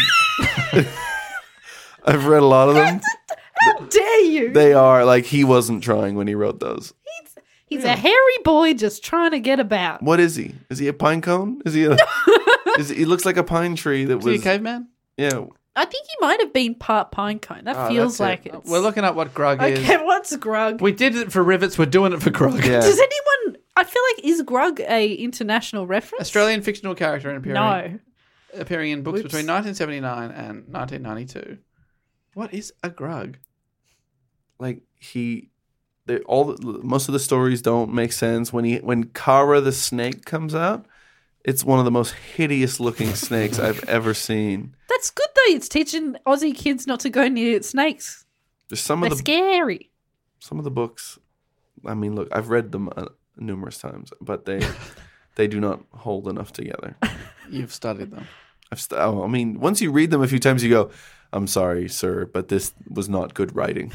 I've read a lot of them. How dare you? They are like he wasn't trying when he wrote those. He's a hairy boy just trying to get about. What is he? Is he a pine cone? Is he a? is he looks like a pine tree that Is he a was. caveman? Yeah. I think he might have been part pinecone. That Oh, feels that's it. like it's... We're looking up what Grug is. Okay, what's Grug? We did it for Rivets. We're doing it for Grug. Yeah. Does anyone... I feel like, is Grug a international reference? Australian fictional character appearing, No. appearing in books Whoops. between nineteen seventy-nine and nineteen ninety-two. What is a Grug? Like he, they all the, most of the stories don't make sense when he when Kara the snake comes out. It's one of the most hideous looking snakes I've ever seen. That's good, though. It's teaching Aussie kids not to go near snakes. There's some They're of the scary. some of the books. I mean, look, I've read them uh, numerous times, but they they do not hold enough together. You've studied them. I've st- oh, I mean, once you read them a few times, you go, "I'm sorry, sir, but this was not good writing."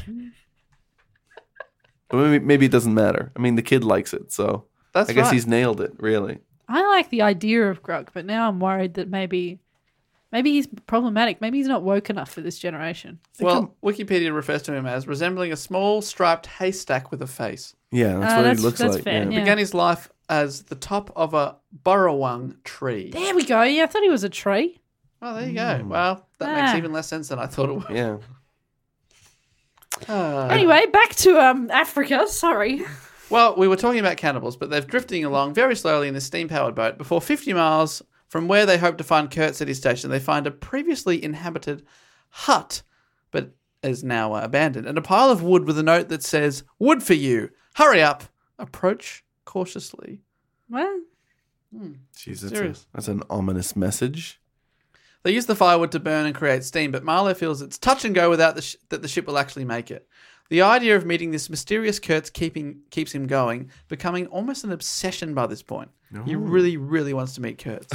But maybe, maybe it doesn't matter. I mean, the kid likes it, so That's I guess right. he's nailed it. Really, I like the idea of Grug, but now I'm worried that maybe maybe he's problematic. Maybe he's not woke enough for this generation. Well, Wikipedia refers to him as resembling a small striped haystack with a face. Yeah, that's Uh, what that's- he looks that's like. fair, yeah. yeah. Began his life as the top of a burrowang tree. There we go. Yeah, I thought he was a tree. Oh, there you go. Well, that makes Ah. even less sense than I thought it would. Yeah. Uh, Anyway, back to um Africa. Sorry. Well, we were talking about cannibals, but they're drifting along very slowly in this steam-powered boat. Before fifty miles from where they hope to find Kurt City Station, they find a previously inhabited hut, but is now uh, abandoned, and a pile of wood with a note that says, "Wood for you. Hurry up. Approach cautiously." Well, Jeez, that's, a, Serious. that's an ominous message. They use the firewood to burn and create steam, but Marlowe feels it's touch and go without the sh- that the ship will actually make it. The idea of meeting this mysterious Kurtz keeping keeps him going, becoming almost an obsession by this point. He really, really wants to meet Kurtz.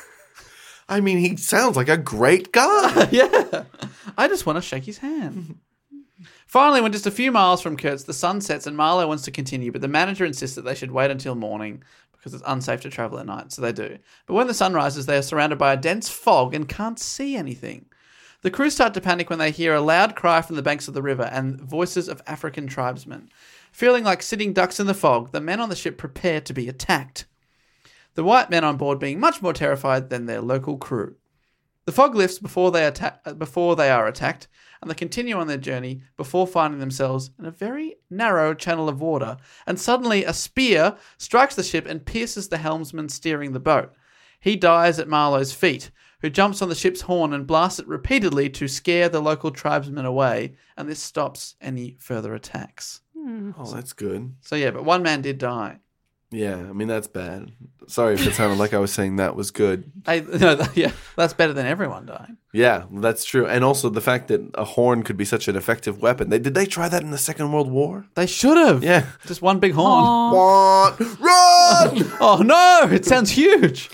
I mean, he sounds like a great guy. Yeah. I just want to shake his hand. Finally, when just a few miles from Kurtz, the sun sets and Marlowe wants to continue, but the manager insists that they should wait until morning because it's unsafe to travel at night, so they do. But when the sun rises, they are surrounded by a dense fog and can't see anything. The crew start to panic when they hear a loud cry from the banks of the river and voices of African tribesmen. Feeling like sitting ducks in the fog, the men on the ship prepare to be attacked. The white men on board being much more terrified than their local crew. The fog lifts before they atta- before they are attacked, and they continue on their journey before finding themselves in a very narrow channel of water, and suddenly a spear strikes the ship and pierces the helmsman steering the boat. He dies at Marlowe's feet, who jumps on the ship's horn and blasts it repeatedly to scare the local tribesmen away, and this stops any further attacks. Oh, that's good. So yeah, but one man did die. Yeah, I mean, that's bad. Sorry if it sounded like I was saying that was good. I, no, yeah, that's better than everyone dying. Yeah, that's true. And also the fact that a horn could be such an effective weapon. They, did they try that in the Second World War? They should have. Yeah. Just one big horn. What? Run! Oh no, it sounds huge.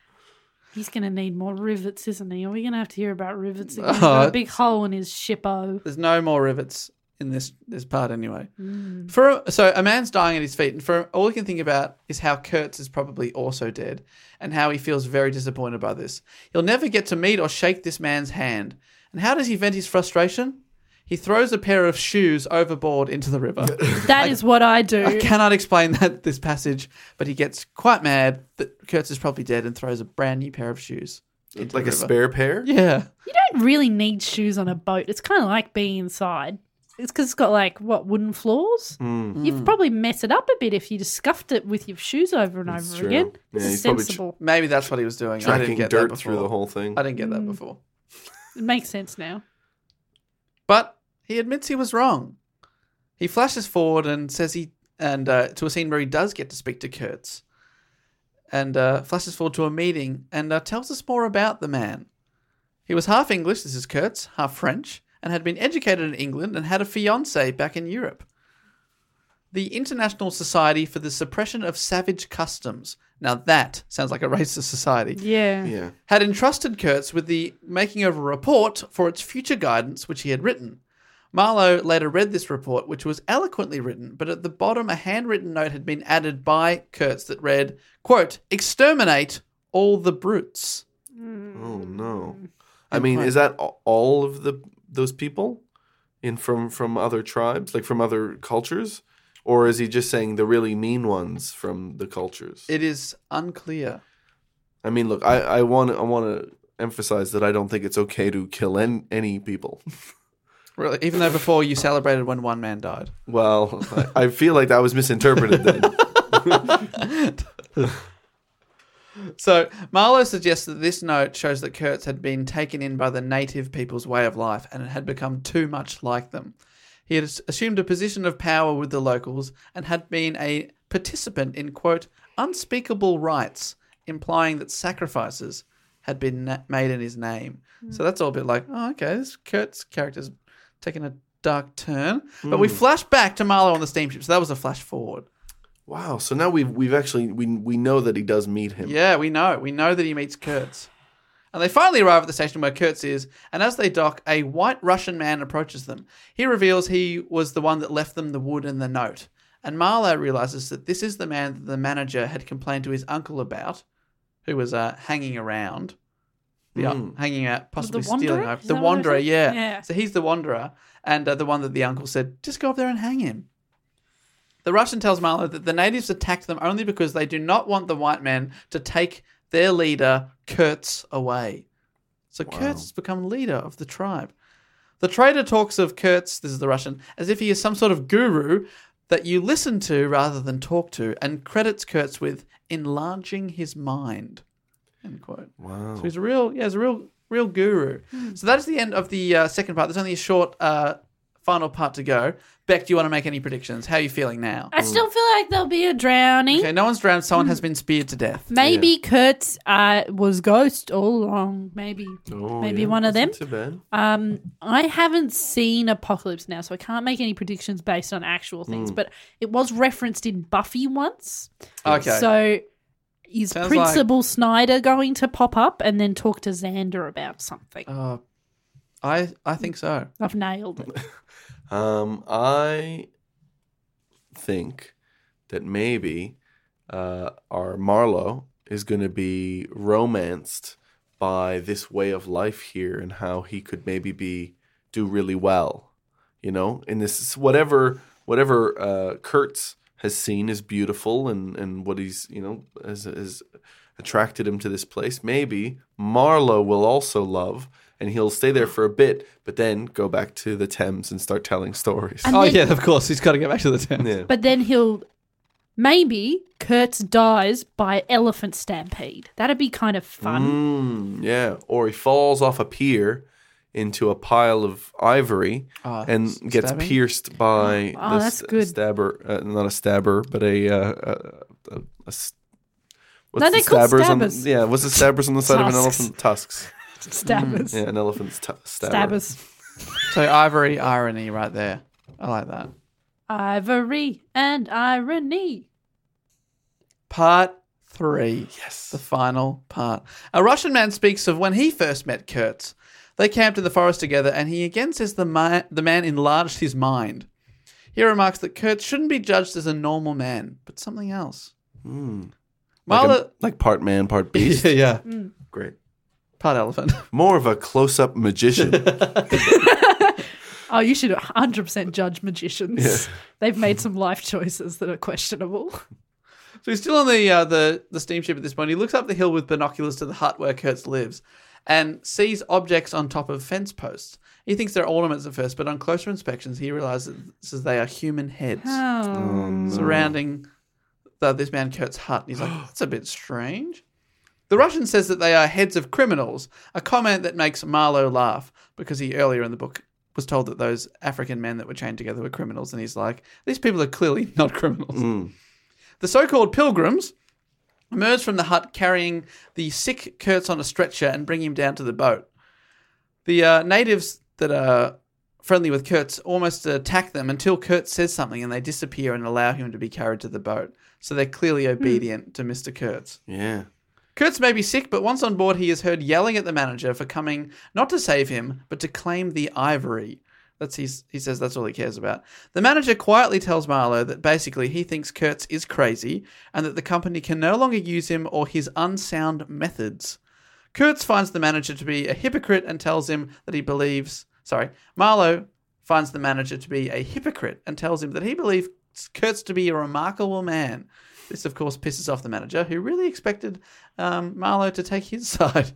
he's going to need more rivets, isn't he? Are we going to have to hear about rivets again? Oh, Got a big hole in his shippo. There's no more rivets in this this part anyway. Mm. For so a man's dying at his feet, and for all he can think about is how Kurtz is probably also dead, and how he feels very disappointed by this. He'll never get to meet or shake this man's hand. And how does he vent his frustration? He throws a pair of shoes overboard into the river. That is what I do. I cannot explain that this passage, but he gets quite mad that Kurtz is probably dead and throws a brand new pair of shoes into Like the a river. spare pair? Yeah. You don't really need shoes on a boat. It's kind of like being inside. It's because it's got like, what, wooden floors? Mm. You'd probably mess it up a bit if you just scuffed it with your shoes over and That's over true. again. Yeah, This he's is probably tr- sensible. Maybe that's what he was doing. I Tracking didn't get dirt that before. through the whole thing. I didn't get that before. It makes sense now. But he admits he was wrong. He flashes forward and says he and uh, to a scene where he does get to speak to Kurtz, and uh, flashes forward to a meeting and uh, tells us more about the man. He was half English, this is Kurtz, half French, and had been educated in England and had a fiancée back in Europe. The International Society for the Suppression of Savage Customs, now that sounds like a racist society, Yeah. Yeah. had entrusted Kurtz with the making of a report for its future guidance, which he had written. Marlowe later read this report, which was eloquently written, but at the bottom a handwritten note had been added by Kurtz that read, quote, "Exterminate all the brutes." Oh, no. I mean, is that a- all of the those people in from, from other tribes, like from other cultures? Or is he just saying the really mean ones from the cultures? It is unclear. I mean, look, I, I want I want to emphasize that I don't think it's okay to kill en- any people. Really, even though before you celebrated when one man died. Well, I, I feel like that was misinterpreted then. So Marlowe suggests that this note shows that Kurtz had been taken in by the native people's way of life and it had become too much like them. He had assumed a position of power with the locals and had been a participant in, quote, unspeakable rites, implying that sacrifices had been na- made in his name. Mm. So that's all a bit like, oh, okay, this Kurtz character's taken a dark turn. Mm. But we flash back to Marlowe on the steamship, so that was a flash forward. Wow, so now we've we've actually we we know that he does meet him. Yeah, we know. We know that he meets Kurtz. And they finally arrive at the station where Kurtz is, and as they dock, a white Russian man approaches them. He reveals he was the one that left them the wood and the note. And Marlowe realizes that this is the man that the manager had complained to his uncle about who was uh, hanging around, the, Mm. hanging out, possibly stealing. Wanderer? Over. Is The that what I Wanderer, said? yeah. Yeah. So he's the Wanderer, and uh, the one that the uncle said, just go up there and hang him. The Russian tells Marlowe that the natives attacked them only because they do not want the white men to take their leader, Kurtz, away. So Wow. Kurtz has become leader of the tribe. The trader talks of Kurtz, this is the Russian, as if he is some sort of guru that you listen to rather than talk to, and credits Kurtz with enlarging his mind. End quote. Wow. So he's a real, yeah, he's a real, real guru. So that is the end of the uh, second part. There's only a short uh, final part to go. Beck, do you want to make any predictions? How are you feeling now? I still feel like there'll be a drowning. Okay, no one's drowned. Someone has been speared to death. Maybe Kurtz uh, was ghost all along. Maybe, Oh, maybe yeah. one of them. That's not too bad. Um, I haven't seen Apocalypse Now, so I can't make any predictions based on actual things. But it was referenced in Buffy once. Okay. So is Sounds Principal Snyder going to pop up and then talk to Xander about something? Uh, I I think so. I've nailed it. Um, I think that maybe uh, our Marlowe is going to be romanced by this way of life here and how he could maybe be do really well, you know, in this whatever whatever uh, Kurtz has seen is beautiful and, and what he's you know has, has attracted him to this place. Maybe Marlowe will also love. And he'll stay there for a bit, but then go back to the Thames and start telling stories. And Oh then- yeah, of course. He's got to go back to the tent. Yeah. But then he'll maybe Kurtz dies by elephant stampede. That'd be kind of fun. Mm, yeah. Or he falls off a pier into a pile of ivory Oh, and s- gets stabbing? pierced by Oh, the that's st- good. stabber. Uh, not a stabber, but a. Uh, a, a, a s- what's No, the they're called on the, stabbers. yeah, what's the stabbers on the side of an Tusks. elephant? Tusks. Stabbers. Yeah, an elephant's t- stabber. Stabbers. So ivory, irony, right there. I like that. Ivory and irony. Part three. Yes. The final part. A Russian man speaks of when he first met Kurtz. They camped in the forest together, and he again says the, ma- the man enlarged his mind. He remarks that Kurtz shouldn't be judged as a normal man, but something else. Mm. Like, Marlowe, a- like part man, part beast. yeah, yeah. Great. Part elephant. More of a close-up magician. Oh, you should one hundred percent judge magicians. They've made some life choices that are questionable. So he's still on the uh, the the steamship at this point. He looks up the hill with binoculars to the hut where Kurtz lives, and sees objects on top of fence posts. He thinks they're ornaments at first, but on closer inspections, he realizes they are human heads Oh. surrounding the, this man Kurtz's hut. And he's like, "That's a bit strange." The Russian says that they are heads of criminals, a comment that makes Marlowe laugh because he earlier in the book was told that those African men that were chained together were criminals, and he's like, "These people are clearly not criminals." Mm. The so-called pilgrims emerge from the hut carrying the sick Kurtz on a stretcher and bring him down to the boat. The uh, natives that are friendly with Kurtz almost attack them until Kurtz says something and they disappear and allow him to be carried to the boat. So they're clearly obedient to Mister Kurtz. Yeah. Kurtz may be sick, but once on board he is heard yelling at the manager for coming not to save him, but to claim the ivory. That's his, he says that's all he cares about. The manager quietly tells Marlowe that basically he thinks Kurtz is crazy and that the company can no longer use him or his unsound methods. Kurtz finds the manager to be a hypocrite and tells him that he believes... Sorry, Marlowe finds the manager to be a hypocrite and tells him that he believes Kurtz to be a remarkable man. This, of course, pisses off the manager, who really expected um, Marlowe to take his side.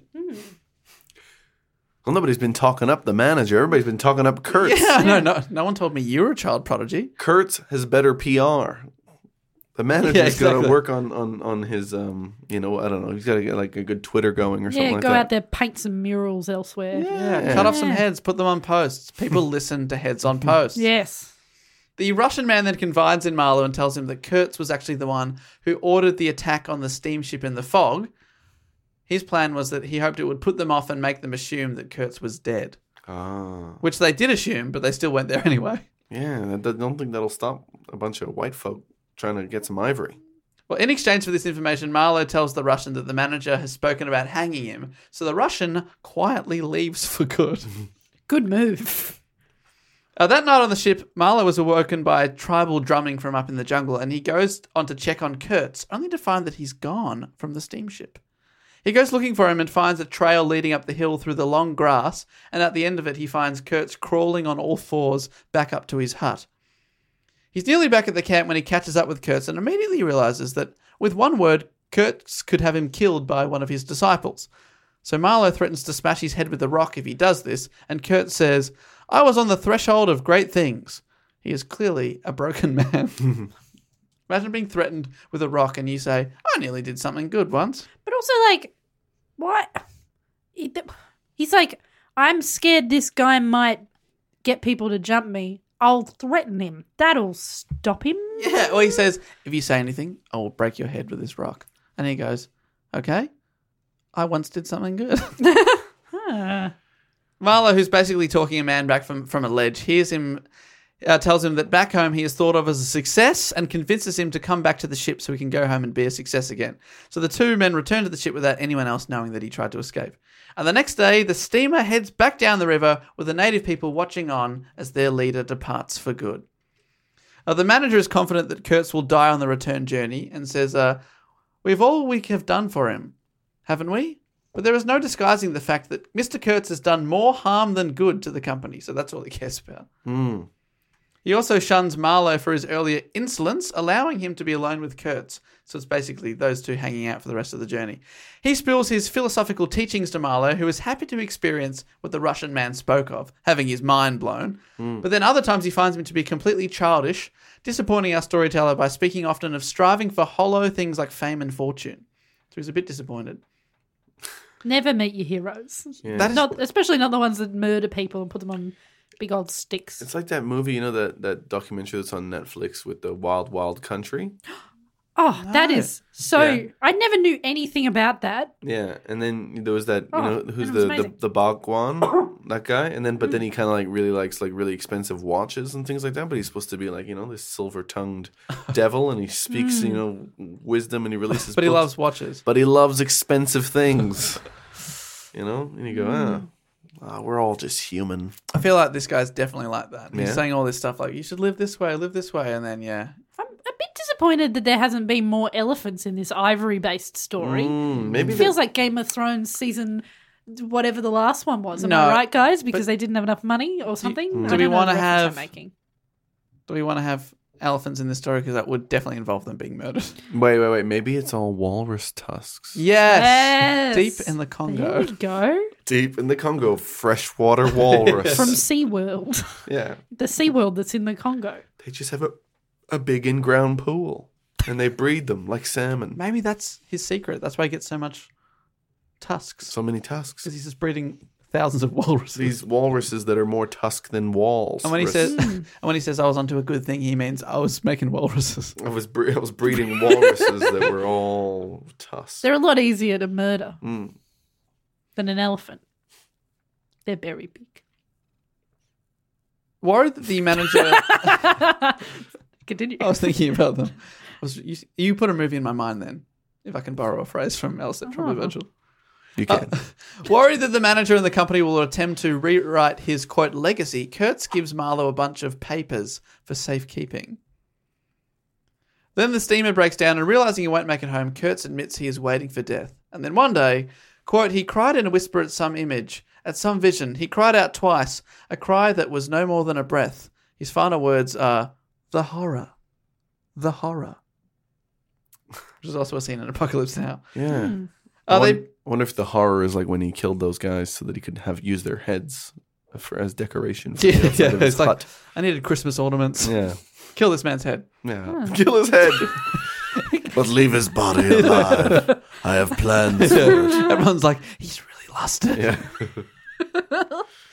Well, nobody's been talking up the manager. Everybody's been talking up Kurtz. Yeah, no, no, no one told me you were a child prodigy. Kurtz has better P R. The manager's Yeah, got exactly. to work on, on, on his, um, you know, I don't know. He's got to get like a good Twitter going or something Yeah, like go that. out there, paint some murals elsewhere. Yeah, cut off some heads, put them on posts. People listen to heads on posts. Yes. The Russian man then confides in Marlowe and tells him that Kurtz was actually the one who ordered the attack on the steamship in the fog. His plan was that he hoped it would put them off and make them assume that Kurtz was dead, Ah, which they did assume, but they still went there anyway. yeah. I don't think that'll stop a bunch of white folk trying to get some ivory. Well, in exchange for this information, Marlowe tells the Russian that the manager has spoken about hanging him, so the Russian quietly leaves for good. Good move. Uh, that night on the ship, Marlowe was awoken by tribal drumming from up in the jungle, and he goes on to check on Kurtz, only to find that he's gone from the steamship. He goes looking for him and finds a trail leading up the hill through the long grass, and at the end of it he finds Kurtz crawling on all fours back up to his hut. He's nearly back at the camp when he catches up with Kurtz and immediately realizes that, with one word, Kurtz could have him killed by one of his disciples. So Marlowe threatens to smash his head with a rock if he does this, and Kurtz says, "I was on the threshold of great things." He is clearly a broken man. Imagine being threatened with a rock and you say, "I nearly did something good once." But also, like, what? He- He's like, I'm scared this guy might get people to jump me. I'll threaten him. That'll stop him. Yeah, or he says, "If you say anything, I will break your head with this rock." And he goes, "Okay, I once did something good." Huh. Marlowe, who's basically talking a man back from, from a ledge, hears him, uh, tells him that back home he is thought of as a success and convinces him to come back to the ship so he can go home and be a success again. So the two men return to the ship without anyone else knowing that he tried to escape. And the next day, the steamer heads back down the river with the native people watching on as their leader departs for good. Uh, the manager is confident that Kurtz will die on the return journey and says, uh, "We've all we have done for him, haven't we?" But there is no disguising the fact that Mister Kurtz has done more harm than good to the company, so that's all he cares about. Mm. He also shuns Marlowe for his earlier insolence, allowing him to be alone with Kurtz. So it's basically those two hanging out for the rest of the journey. He spills his philosophical teachings to Marlowe, who is happy to experience what the Russian man spoke of, having his mind blown. Mm. But then other times he finds him to be completely childish, disappointing our storyteller by speaking often of striving for hollow things like fame and fortune. So he's a bit disappointed. Never meet your heroes. Yeah. That is- Not, especially not the ones that murder people and put them on big old sticks. It's like that movie, you know, that, that documentary that's on Netflix with the Wild Wild Country. Oh, that No. is so. Yeah. I never knew anything about that. Yeah, and then there was that, you Oh, know, that who's was the, the amazing. the Bhagwan, that guy, and then but then he kind of like really likes like really expensive watches and things like that. But he's supposed to be like, you know, this silver tongued devil, and he speaks, you know, wisdom, and he releases. But he books. loves watches. But he loves expensive things. You know, and you go, ah, ah, we're all just human. I feel like this guy's definitely like that. He's Yeah. saying all this stuff like, you should live this way, live this way, and then, yeah. I'm a bit disappointed that there hasn't been more elephants in this ivory-based story. Mm, maybe It feels like Game of Thrones season, whatever the last one was. Am No, I right, guys? Because they didn't have enough money or something. do I don't we know wanna the reference I'm have- making. Do we want to have elephants in this story? Because that would definitely involve them being murdered. Wait, wait, wait. Maybe it's all walrus tusks. Yes! Yes. Deep in the There Congo. we go. Deep in the Congo, freshwater walrus. From SeaWorld. yeah, The SeaWorld that's in the Congo. they just have a, a big in-ground pool, and they breed them like salmon. Maybe that's his secret. That's why he gets so much tusks. So many tusks. Because he's just breeding thousands of walruses. These walruses that are more tusk than walls. And when he Rus- says, and when he says, "I was onto a good thing," he means I was making walruses. I was bre- I was breeding walruses that were all tusk. They're a lot easier to murder Mm. than an elephant. They're very big. Worried that the manager. Continue. I was thinking about them. I was, you, you put a movie in my mind then, if I can borrow a phrase from Alistair, probably Oh. Virgil. You can. Uh, worried that the manager and the company will attempt to rewrite his, quote, legacy, Kurtz gives Marlowe a bunch of papers for safekeeping. Then the steamer breaks down and realizing he won't make it home, Kurtz admits he is waiting for death. And then one day, quote, he cried in a whisper at some image, at some vision. He cried out twice, a cry that was no more than a breath. His final words are, the horror, the horror. Which is also a scene in Apocalypse Now. Yeah. Hmm. I Are they... won- wonder if the horror is like when he killed those guys so that he could have use their heads for as decoration. For Yeah, the outside yeah, of his it's like, hut. I needed Christmas ornaments. Yeah. Kill this man's head. Yeah. Kill his head. But leave his body alive. I have plans for it. Everyone's like, he's really lusted. Yeah.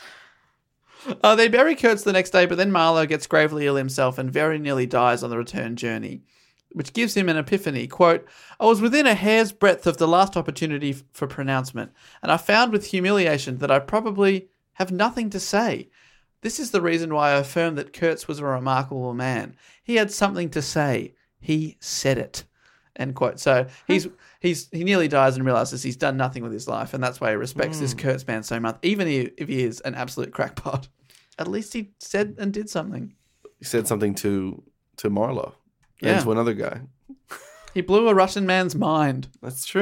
Uh, they bury Kurtz the next day, but then Marlowe gets gravely ill himself and very nearly dies on the return journey, which gives him an epiphany. Quote, I was within a hair's breadth of the last opportunity f- for pronouncement, and I found with humiliation that I probably have nothing to say. This is the reason why I affirm that Kurtz was a remarkable man. He had something to say. He said it. End quote. So he's he's he nearly dies and realizes he's done nothing with his life, and that's why he respects this Kurtz man so much, even if he is an absolute crackpot. At least he said and did something. He said something to to Marlowe Yeah. and to another guy. He blew a Russian man's mind. That's true.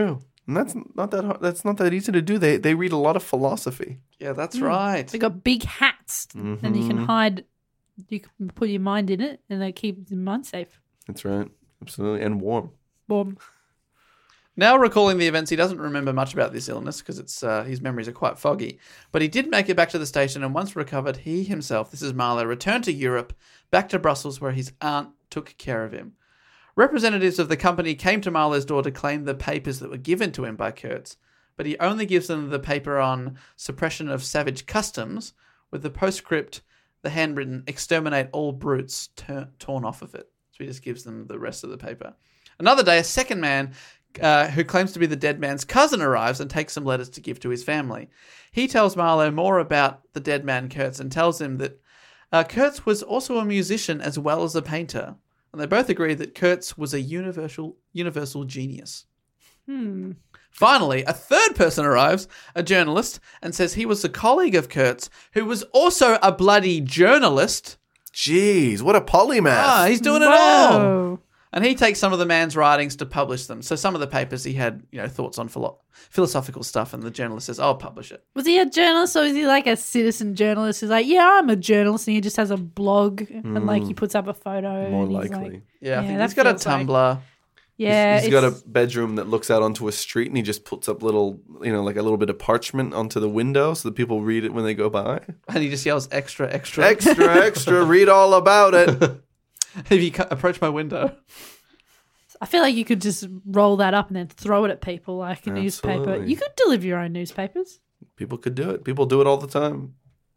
And that's not that hard, that's not that easy to do. They they read a lot of philosophy. Yeah, that's right. They got big hats, and you can hide. You can put your mind in it, and they keep your mind safe. That's right. Absolutely. And warm. Warm. Now recalling the events, he doesn't remember much about this illness because it's uh, his memories are quite foggy. But he did make it back to the station, and once recovered, he himself, this is Marlowe, returned to Europe, back to Brussels, where his aunt took care of him. Representatives of the company came to Marlowe's door to claim the papers that were given to him by Kurtz, but he only gives them the paper on suppression of savage customs, with the postscript, the handwritten, exterminate all brutes, ter- torn off of it. So he just gives them the rest of the paper. Another day, a second man uh, who claims to be the dead man's cousin arrives and takes some letters to give to his family. He tells Marlowe more about the dead man Kurtz and tells him that uh, Kurtz was also a musician as well as a painter. And they both agree that Kurtz was a universal universal genius. Hmm. Finally, a third person arrives, a journalist, and says he was a colleague of Kurtz who was also a bloody journalist. Jeez, what a polymath. Ah, he's doing it all. Whoa. And he takes some of the man's writings to publish them. So some of the papers he had, you know, thoughts on philo- philosophical stuff, and the journalist says, "I'll publish it." Was he a journalist, or is he like a citizen journalist who's like, yeah, I'm a journalist, and he just has a blog and like he puts up a photo? More and he's likely. like, Yeah, I Yeah, think that he's got a feels like- Tumblr. yeah, he's got a it's- bedroom that looks out onto a street, and he just puts up little, you know, like a little bit of parchment onto the window so that people read it when they go by. And he just yells, "Extra, extra." Extra, extra, read all about it. If you ca- approach my window. I feel like you could just roll that up and then throw it at people like a newspaper. Absolutely. You could deliver your own newspapers. People could do it. People do it all the time.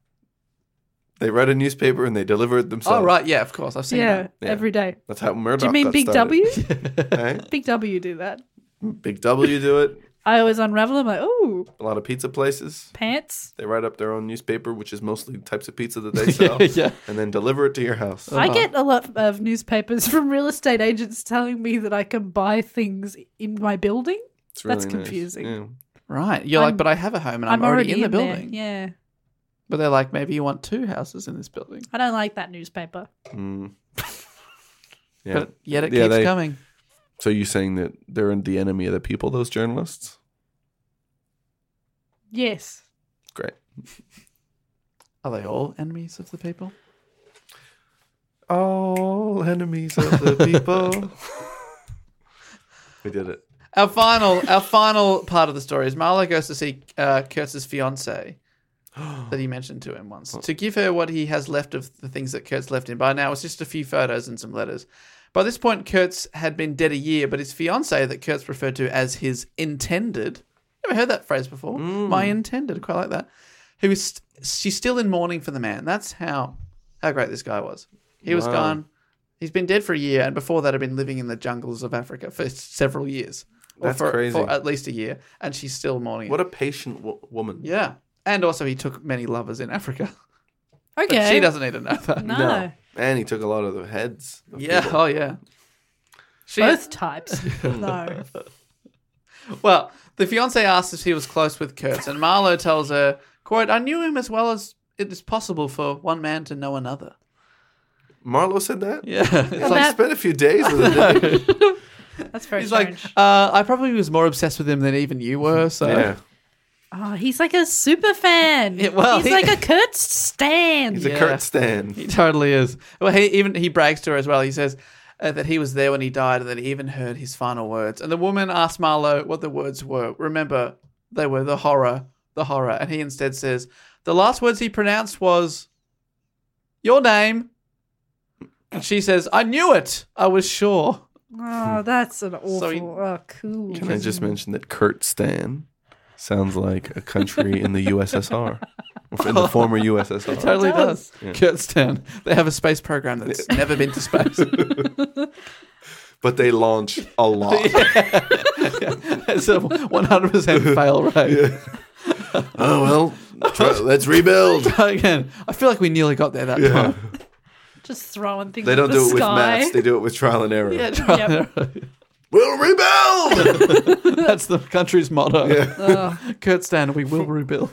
They write a newspaper and they deliver it themselves. Oh, right. Yeah, of course. I've seen Yeah, that. Yeah. every day. That's how Murdoch Do you mean got Big started. W? Hey? Big W do that. Big W do it. I always unravel them like, ooh, A lot of pizza places. pants. They write up their own newspaper, which is mostly types of pizza that they sell, Yeah. and then deliver it to your house. I get a lot of newspapers from real estate agents telling me that I can buy things in my building. It's really That's nice. confusing. Yeah. Right. You're I'm- like, but I have a home and I'm, already, in the there. building. Yeah. But they're like, maybe you want two houses in this building. I don't like that newspaper. Mm. Yeah. But yet it Yeah, keeps they- coming. So you're saying that they're the enemy of the people, those journalists? Yes. Great. Are they all enemies of the people? All enemies of the people. We did it. Our final, our final part of the story is Marlowe goes to see uh, Kurtz's fiancée that he mentioned to him once to give her what he has left of the things that Kurtz left him. By now, it's just a few photos and some letters. By this point, Kurtz had been dead a year, but his fiancée that Kurtz referred to as his intended. Never heard that phrase before. My intended, quite like that. Who is st- she's still in mourning for the man. That's how how great this guy was. He was Wow. gone. He's been dead for a year, and before that, had been living in the jungles of Africa for several years. Or That's for, crazy. For at least a year, and she's still mourning. What him. a patient wo- woman. Yeah, and also he took many lovers in Africa. But Okay. she doesn't need to know that. No. And he took a lot of the heads. of Yeah. people. Oh, yeah. She, Both types. No. Well, the fiancée asks if he was close with Kurtz, and Marlowe tells her, quote, "I knew him as well as it is possible for one man to know another." Marlowe said that? Yeah. It's It's like, like, that- spent a few days with him. That's very he's like, strange. uh, I probably was more obsessed with him than even you were, so. Yeah. Oh, he's like a super fan. Yeah, well, he's he- like a Kurt Stan. He's Yeah. a Kurt Stan. He totally is. Well, he even he brags to her as well. He says uh, that he was there when he died and that he even heard his final words. And the woman asked Marlowe what the words were. Remember, they were the horror, the horror. And he instead says, the last words he pronounced was, "Your name." And she says, "I knew it. I was sure." Oh, that's an awful. So he- oh, cool. Can I just mention that Kurt Stan sounds like a country in the U S S R? In the former U S S R. It totally does. Yeah. Kurtztown. They have a space program that's never been to space. But they launch a lot. It's a one hundred percent fail rate. Oh, well, try, let's rebuild. Again, I feel like we nearly got there that time. Just throwing things. They don't at do the it with sky. maths. They do it with trial and error. Yeah, try Yep. We'll rebuild! That's the country's motto. Oh, Kurtztown, we will rebuild.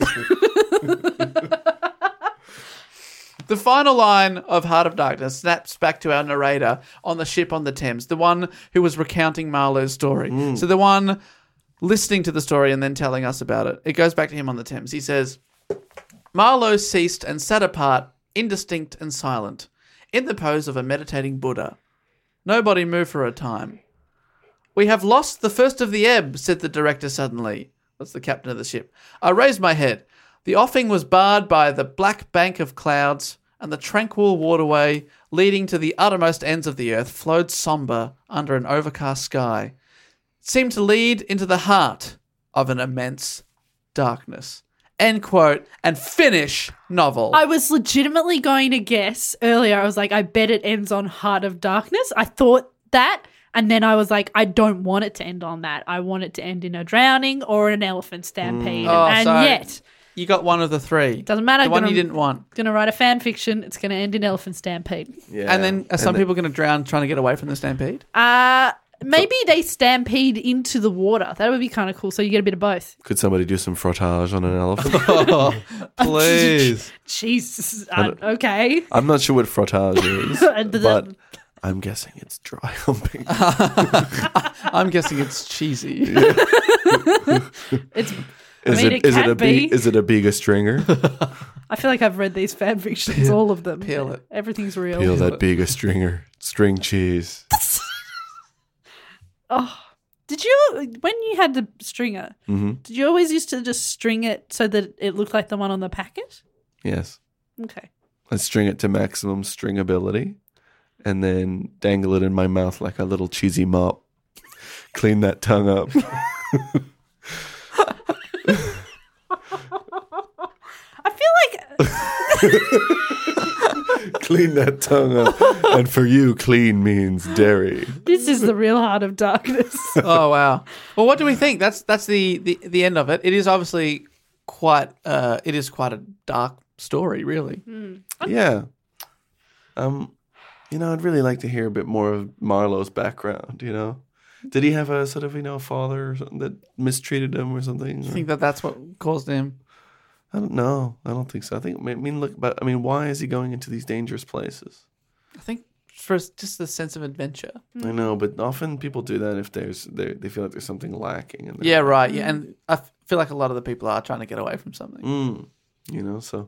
The final line of Heart of Darkness snaps back to our narrator on the ship on the Thames, the one who was recounting Marlowe's story. So the one listening to the story and then telling us about it. It goes back to him on the Thames. He says, Marlowe ceased and sat apart, indistinct and silent, in the pose of a meditating Buddha. Nobody moved for a time. We have lost the first of the ebb, said the director suddenly. That's the captain of the ship. I raised my head. The offing was barred by the black bank of clouds, and the tranquil waterway leading to the uttermost ends of the earth flowed sombre under an overcast sky. It seemed to lead into the heart of an immense darkness. End quote. And finish novel. I was legitimately going to guess earlier. I was like, I bet it ends on Heart of Darkness. I thought that. And then I was like, I don't want it to end on that. I want it to end in a drowning or an elephant stampede. Mm. Oh, and so yet, you got one of the three. Doesn't matter. The one gonna, you didn't want. Going to write a fan fiction. It's going to end in elephant stampede. Yeah. And then are some And then- people going to drown trying to get away from the stampede? Uh, maybe they stampede into the water. That would be kind of cool. So you get a bit of both. Could somebody do some frottage on an elephant? Oh, please. Jesus. I Uh, don't- okay. I'm not sure what frottage is, Does but that- I'm guessing it's dry humping. I'm guessing it's cheesy. It's. Is mean, it, it is it can a big, be. is it a bigger stringer? I feel like I've read these fan fictions, all of them. Peel it. Everything's real. Peel that bigger stringer. String cheese. Oh, did you when you had the stringer? hmm Did you always used to just string it so that it looked like the one on the packet? Yes. Okay. I string it to maximum stringability and then dangle it in my mouth like a little cheesy mop. Clean that tongue up. I feel like Clean that tongue up. And for you, clean means dairy. this is the real Heart of Darkness. Oh wow. Well, what do we think? That's that's the, the, the end of it. It is obviously quite uh it is quite a dark story, really. Yeah. Um, you know, I'd really like to hear a bit more of Marlowe's background, you know? Did he have a sort of, you know, father or something that mistreated him or something? I think that that's what caused him. I don't know. I don't think so. I think, I mean, look, but I mean, why is he going into these dangerous places? I think for just the sense of adventure. I know, but often people do that if there's they they feel like there's something lacking. In their Yeah, right. Yeah, and I f- feel like a lot of the people are trying to get away from something. Mm, you know, so,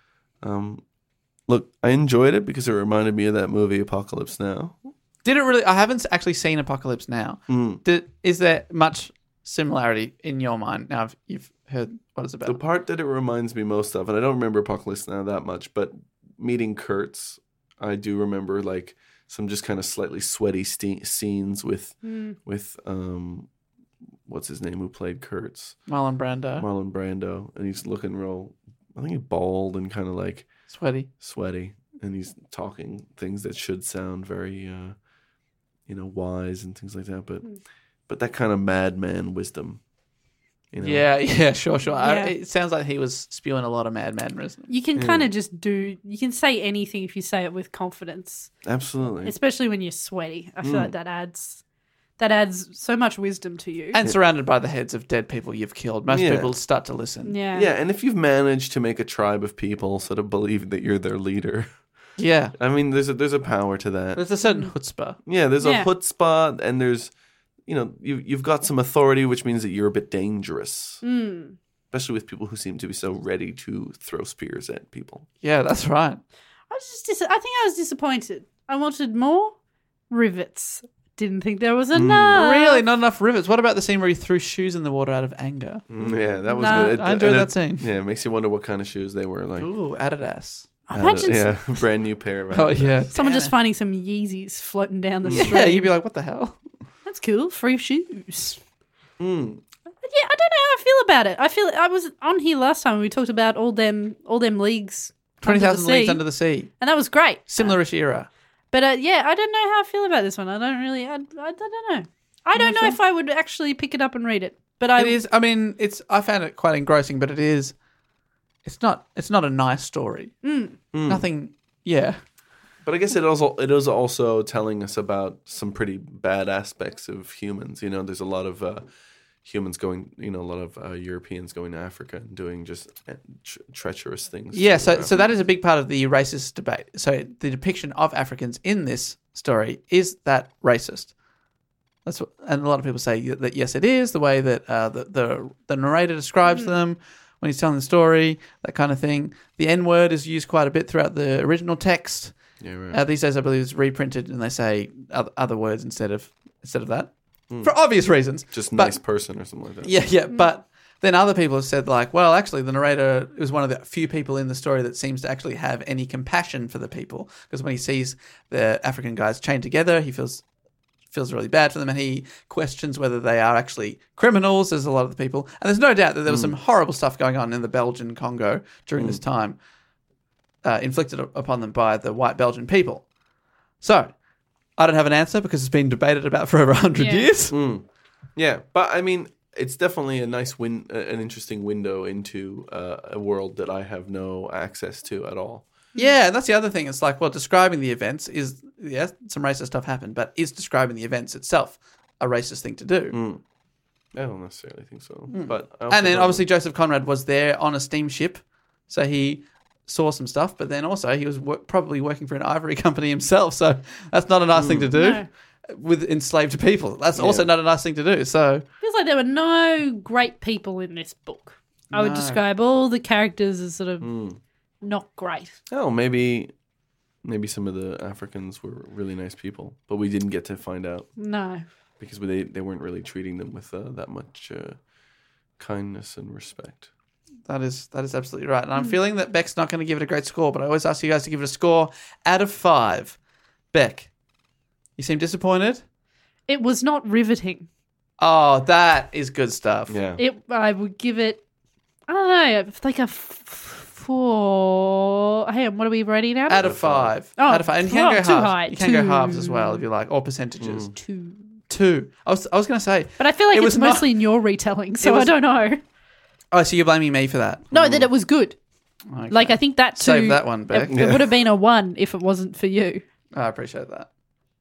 um, look, I enjoyed it because it reminded me of that movie Apocalypse Now. Did it really? I haven't actually seen Apocalypse Now. Mm. Did, is there much similarity in your mind now? If you've heard what it's about. The part that it reminds me most of, and I don't remember Apocalypse Now that much, but meeting Kurtz, I do remember like some just kind of slightly sweaty ste- scenes with with um, what's his name who played Kurtz, Marlon Brando, Marlon Brando, and he's looking real. I think he's bald and kind of like sweaty. sweaty, and he's talking things that should sound very, uh, you know, wise and things like that, but but that kind of madman wisdom. You know? Yeah, yeah, sure, sure. I, Yeah. it sounds like he was spewing a lot of madman wisdom. You can kind of just do. You can say anything if you say it with confidence, Absolutely. especially when you're sweaty. I feel like that adds that adds so much wisdom to you. And surrounded by the heads of dead people you've killed, most Yeah. people start to listen. yeah, Yeah, and if you've managed to make a tribe of people sort of believe that you're their leader, Yeah. I mean, there's a, there's a power to that. There's a certain chutzpah. Yeah, there's Yeah. a chutzpah, and there's, you know, you you've got some authority, which means that you're a bit dangerous, Mm. especially with people who seem to be so ready to throw spears at people. Yeah, that's right. I was just. Dis- I think I was disappointed. I wanted more rivets. Didn't think there was enough. Really, not enough rivets. What about the scene where he threw shoes in the water out of anger? Mm, Yeah, that was Nah, good. It- I enjoyed and that it- scene. Yeah, it makes you wonder what kind of shoes they were like. Ooh, Adidas. Imagine yeah, brand new pair of. Oh, yeah. someone just finding some Yeezys floating down the street. Yeah, you'd be like, what the hell? That's cool. Free shoes. Mm. Yeah, I don't know how I feel about it. I feel I was on here last time. We talked about all them all them leagues, twenty thousand under the Leagues sea, Under the Sea. and that was great. Similar-ish era. But uh, yeah, I don't know how I feel about this one. I don't really. I, I, I don't know. I don't know if I would actually pick it up and read it. But I It is, I mean, it's. I found it quite engrossing, but it is, it's not, it's not a nice story. Mm. Nothing, yeah. But I guess it also it is also telling us about some pretty bad aspects of humans. You know, there's a lot of uh, humans going, you know, a lot of uh, Europeans going to Africa and doing just uh, tre- treacherous things. Yeah, to so Africa. so that is a big part of the racist debate. So the depiction of Africans in this story, is that racist? That's what, and a lot of people say that yes, it is the way that uh, the, the the narrator describes them when he's telling the story, that kind of thing. The N word is used quite a bit throughout the original text. Yeah, right. Uh, these days, I believe it's reprinted, and they say other, other words instead of instead of that for obvious reasons. Just But- nice person or something like that. Yeah, yeah, but then other people have said like, well, actually, the narrator is one of the few people in the story that seems to actually have any compassion for the people, because when he sees the African guys chained together, he feels feels really bad for them, and he questions whether they are actually criminals, as a lot of the people. And there's no doubt that there was some horrible stuff going on in the Belgian Congo during this time, uh, inflicted upon them by the white Belgian people. So, I don't have an answer because it's been debated about for over one hundred Yeah. years. Yeah, but I mean, it's definitely a nice win, an interesting window into uh, a world that I have no access to at all. Yeah, and that's the other thing. It's like, well, describing the events is, yes, some racist stuff happened, but is describing the events itself a racist thing to do? I don't necessarily think so, but I also And then don't- obviously Joseph Conrad was there on a steamship, so he saw some stuff, but then also he was wo- probably working for an ivory company himself, so that's not a nice thing to do No. with enslaved people. That's also not a nice thing to do. So, Feels like there were no great people in this book. I would No. describe all the characters as sort of not great. oh, maybe maybe some of the Africans were really nice people, but we didn't get to find out No. because they they weren't really treating them with uh, that much uh, kindness and respect. that is that is absolutely right. And I'm feeling that Beck's not going to give it a great score, but I always ask you guys to give it a score out of five. Beck, you seem disappointed? It was not riveting. Oh, that is good stuff. Yeah, It. I would give it, I don't know, like a f- four. Hey, what are we rating out? Out of five. Oh, out of five. And you can oh, go too halves. high. You can go Two. halves as well if you like, or percentages. Two. Two. I was I was going to say. But I feel like It it's was not- mostly in your retelling, so was- I don't know. Oh, so you're blaming me for that? No, that it was good. Okay. Like, I think that too. Save that one, Beck. It, it would have been a one if it wasn't for you. I appreciate that.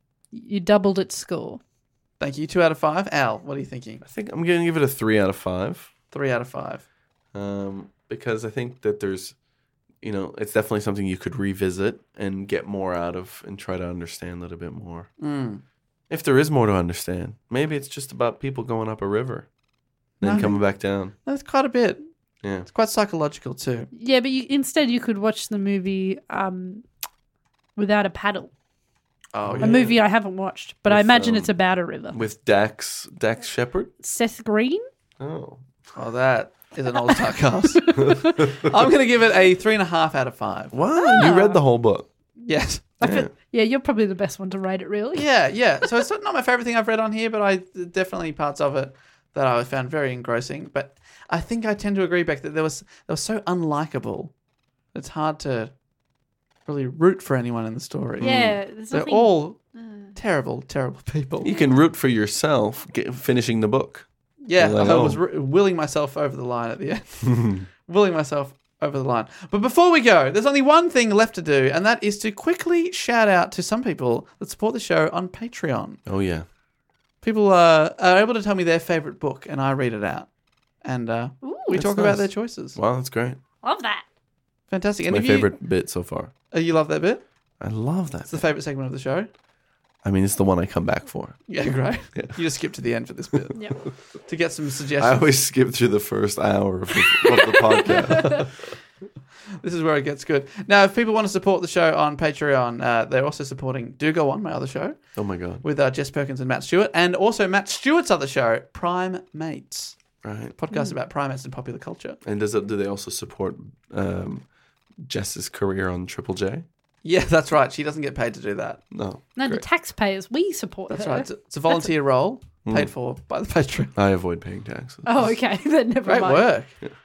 You doubled its score. Thank you. Two out of five. Al, what are you thinking? I think I'm going to give it a three out of five. Three out of five. Um, because I think that there's, you know, it's definitely something you could revisit and get more out of and try to understand a little bit more. Mm. If there is more to understand, maybe it's just about people going up a river and then No. coming back down. That's quite a bit. Yeah. It's quite psychological too. Yeah, but you, instead you could watch the movie um, Without a Paddle. Oh, A movie I haven't watched, but I With, imagine um, it's about a river. With Dax, Dax Shepard. Seth Green? Oh. Oh, that is an old star cast. I'm going to give it a three and a half out of five. Wow. You read the whole book. Yes. Yeah. Yeah, you're probably the best one to rate it, really. Yeah, yeah. So it's not my favorite thing I've read on here, but I definitely parts of it that I found very engrossing. But I think I tend to agree, Beck, that there was they were so unlikable. It's hard to really root for anyone in the story. Yeah, there's They're nothing- all terrible, terrible people. You can root for yourself get, finishing the book. Yeah, You're like, I oh. was r- willing myself over the line at the end. willing myself over the line. But before we go, there's only one thing left to do, and that is to quickly shout out to some people that support the show on Patreon. Oh, yeah. People uh, are able to tell me their favorite book, and I read it out. And uh, we that's talk about nice. their choices. Wow, that's great. Love that. Fantastic. And My if you- favorite bit so far. uh, you love that bit? I love that. It's the favorite segment of the show? I mean, it's the one I come back for. Yeah, great. You just skip to the end for this bit Yep. to get some I suggestions. always skip through the first hour of the, of the podcast. This is where it gets good. Now, if people want to support the show on Patreon, uh, they're also supporting Do Go On, my other show, Oh, my God. with uh, Jess Perkins and Matt Stewart, and also Matt Stewart's other show, Prime Mates, Right. podcast about primates and popular culture. And does it, do they also support um, Jess's career on Triple J? Yeah, that's right. She doesn't get paid to do that. No. No, the Great. taxpayers, we support That's her. right. It's a, it's a volunteer role paid for by the Patreon. I avoid paying taxes. Oh, okay. Then never Great mind. work.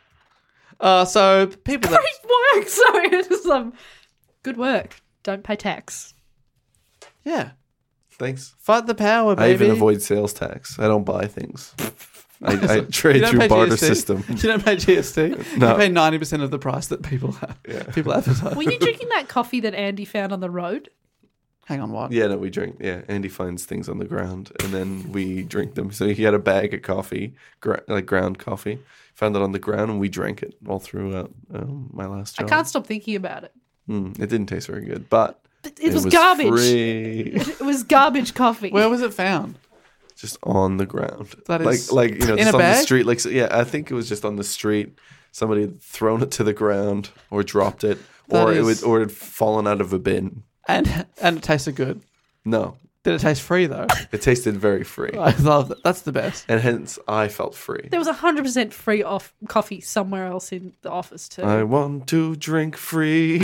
Uh, so people that Great work. Sorry. It's just, um, good work. Don't pay tax. yeah, Thanks. fight the power, I baby. even avoid sales tax. I don't buy things. I, I trade You don't through pay barter G S T? system. You don't pay G S T. No. You pay ninety percent of the price that people have. People advertise. Were you drinking that coffee that Andy found on the road? Hang on, what? Yeah, no, we drink. Yeah, Andy finds things on the ground, and then we drink them. So he had a bag of coffee, gra- like ground coffee. Found it on the ground, and we drank it all throughout um, my last job. I can't stop thinking about it. Mm, it didn't taste very good, but It, was, garbage. free. It was garbage coffee. Where was it found? just on the ground. That like, is- like you know, in just a on the bag? street. Like, so, yeah, I think it was just on the street. Somebody had thrown it to the ground or dropped it, That or it is- would, or it had fallen out of a bin. And and it tasted good. No, Did it taste free though? it tasted very free, I love that. That's the best. and hence I felt free. There was one hundred percent free off coffee somewhere else in the office too. I want to drink free.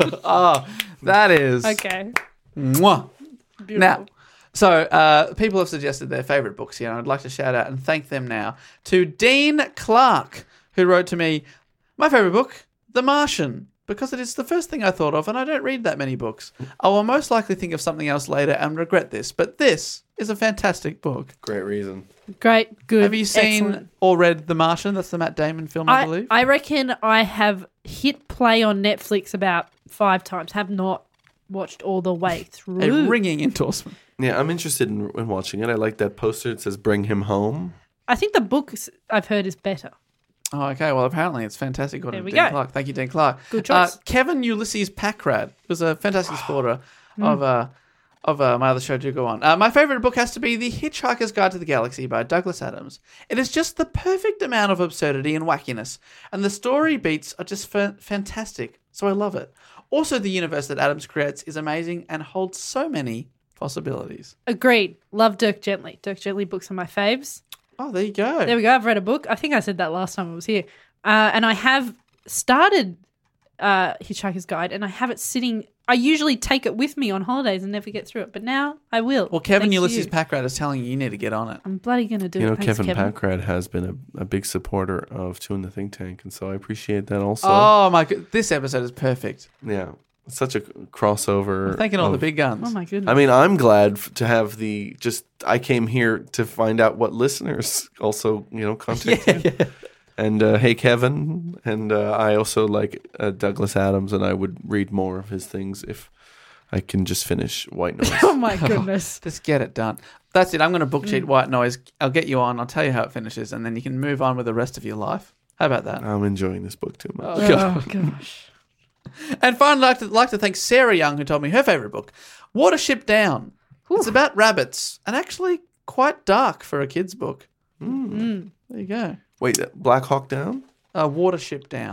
Oh, that is okay. Mwah. Beautiful. Now, so uh, people have suggested their favourite books here, and I'd like to shout out and thank them now to Dean Clark, who wrote to me, my favourite book, The Martian, because it is the first thing I thought of, and I don't read that many books. I will most likely think of something else later and regret this, but this is a fantastic book. Great reason. Great, good. Have you seen excellent. or read The Martian? That's the Matt Damon film, I, I, believe. I reckon I have hit play on Netflix about five times. Have not watched all the way through. a ringing endorsement. Yeah, I'm interested in, in watching it. I like that poster. It says "Bring him home." I think the book I've heard is better. Oh, okay. Well, apparently it's fantastic. According There we to Dean go. Clark. Thank you, Dean Clark. Good Uh, choice. Kevin Ulysses Packrad was a fantastic supporter Hmm. of uh, of uh, my other show, Do Go On. Uh, my favourite book has to be The Hitchhiker's Guide to the Galaxy by Douglas Adams. It is just the perfect amount of absurdity and wackiness, and the story beats are just fa- fantastic, so I love it. Also, the universe that Adams creates is amazing and holds so many possibilities. Agreed. Love Dirk Gently. Dirk Gently books are my faves. Oh, there you go. There we go. I've read a book. I think I said that last time I was here. Uh, and I have started uh, Hitchhiker's Guide, and I have it sitting. I usually take it with me on holidays and never get through it, but now I will. Well, Kevin Thanks to Ulysses you. Packrad is telling you you need to get on it. I'm bloody going to do You it. know, Thanks, Kevin, Kevin. Packrad has been a, a big supporter of Two in the Think Tank, and so I appreciate that also. Oh my god, this episode is perfect. Yeah, it's such a crossover. I'm thanking all the of- big guns. Oh, my goodness. I mean, I'm glad f- to have the just. I came here to find out what listeners also, you know, contact you. And uh, hey, Kevin, and uh, I also like uh, Douglas Adams, and I would read more of his things if I can just finish White Noise. oh, my goodness. Just get it done. That's it. I'm going to book Mm. cheat White Noise. I'll get you on. I'll tell you how it finishes, and then you can move on with the rest of your life. How about that? I'm enjoying this book too much. Oh, gosh. And finally, I'd like to, like to thank Sarah Young, who told me her favourite book, Watership Down. It's about rabbits, and actually quite dark for a kid's book. Mm. There you go. Wait, uh, Black Hawk Down? Uh, Watership Down.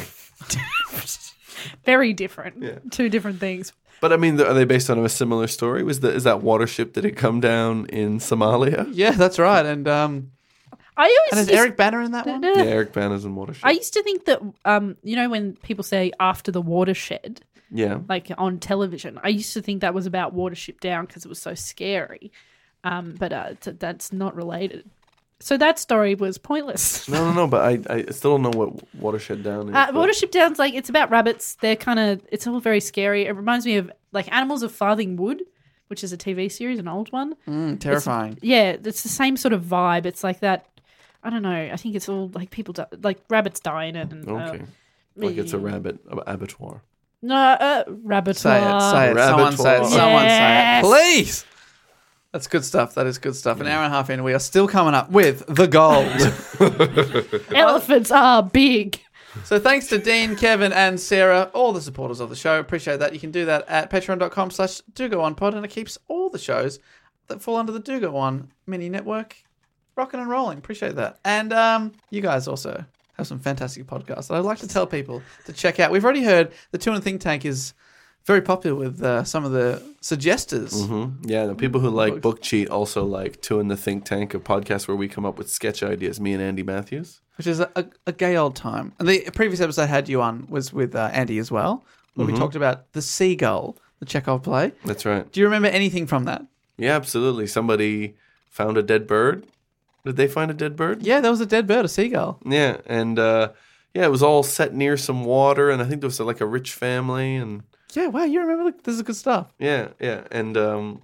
Very different. Yeah. Two different things. But I mean, are they based on a similar story? Was the, is that watership, did it come down in Somalia? yeah, that's right. And um, I always and is used- Eric Banner in that one? Yeah, Eric Bana's in Watership. I used to think that, um, you know, when people say after the watershed, yeah. like on television, I used to think that was about Watership Down because it was so scary. Um, but uh, t- that's not related. So that story was pointless. No, no, no, but I, I still don't know what Watershed Down is. Uh, but- Watership Down's like, it's about rabbits. They're kind of, it's all very scary. It reminds me of like Animals of Farthing Wood, which is a T V series, an old one. Mm, terrifying. Yeah, it's the same sort of vibe. It's like that. I don't know. I think it's all like people, die, like rabbits die in it. And, Okay. Uh, Like it's a rabbit ab- abattoir. no, uh, rabbit. Say it, say it. Someone say it. Rabbitoir. Someone Yes. say it. Please. That's good stuff. That is good stuff. An hour and a half in, we are still coming up with the gold. Elephants are big. So thanks to Dean, Kevin, and Sarah, all the supporters of the show. Appreciate that. You can do that at patreon.com slash do go on pod, and it keeps all the shows that fall under the Do Go On mini network rocking and rolling. Appreciate that. And um, you guys also have some fantastic podcasts that I'd like to tell people to check out. We've already heard the Two in the Think Tank is very popular with uh, some of the suggestors. hmm Yeah, the people who like Books. Book Cheat also like Two in the Think Tank, a podcast where we come up with sketch ideas, me and Andy Matthews. Which is a, a, a gay old time. And the previous episode I had you on was with uh, Andy as well, where we talked about the seagull, the Chekhov play. That's right. Do you remember anything from that? Yeah, absolutely. Somebody found a dead bird. Did they find a dead bird? Yeah, there was a dead bird, a seagull. Yeah, and uh, yeah, it was all set near some water, and I think there was like a rich family, and Yeah, wow, you remember? the- This is good stuff. yeah, yeah, and um,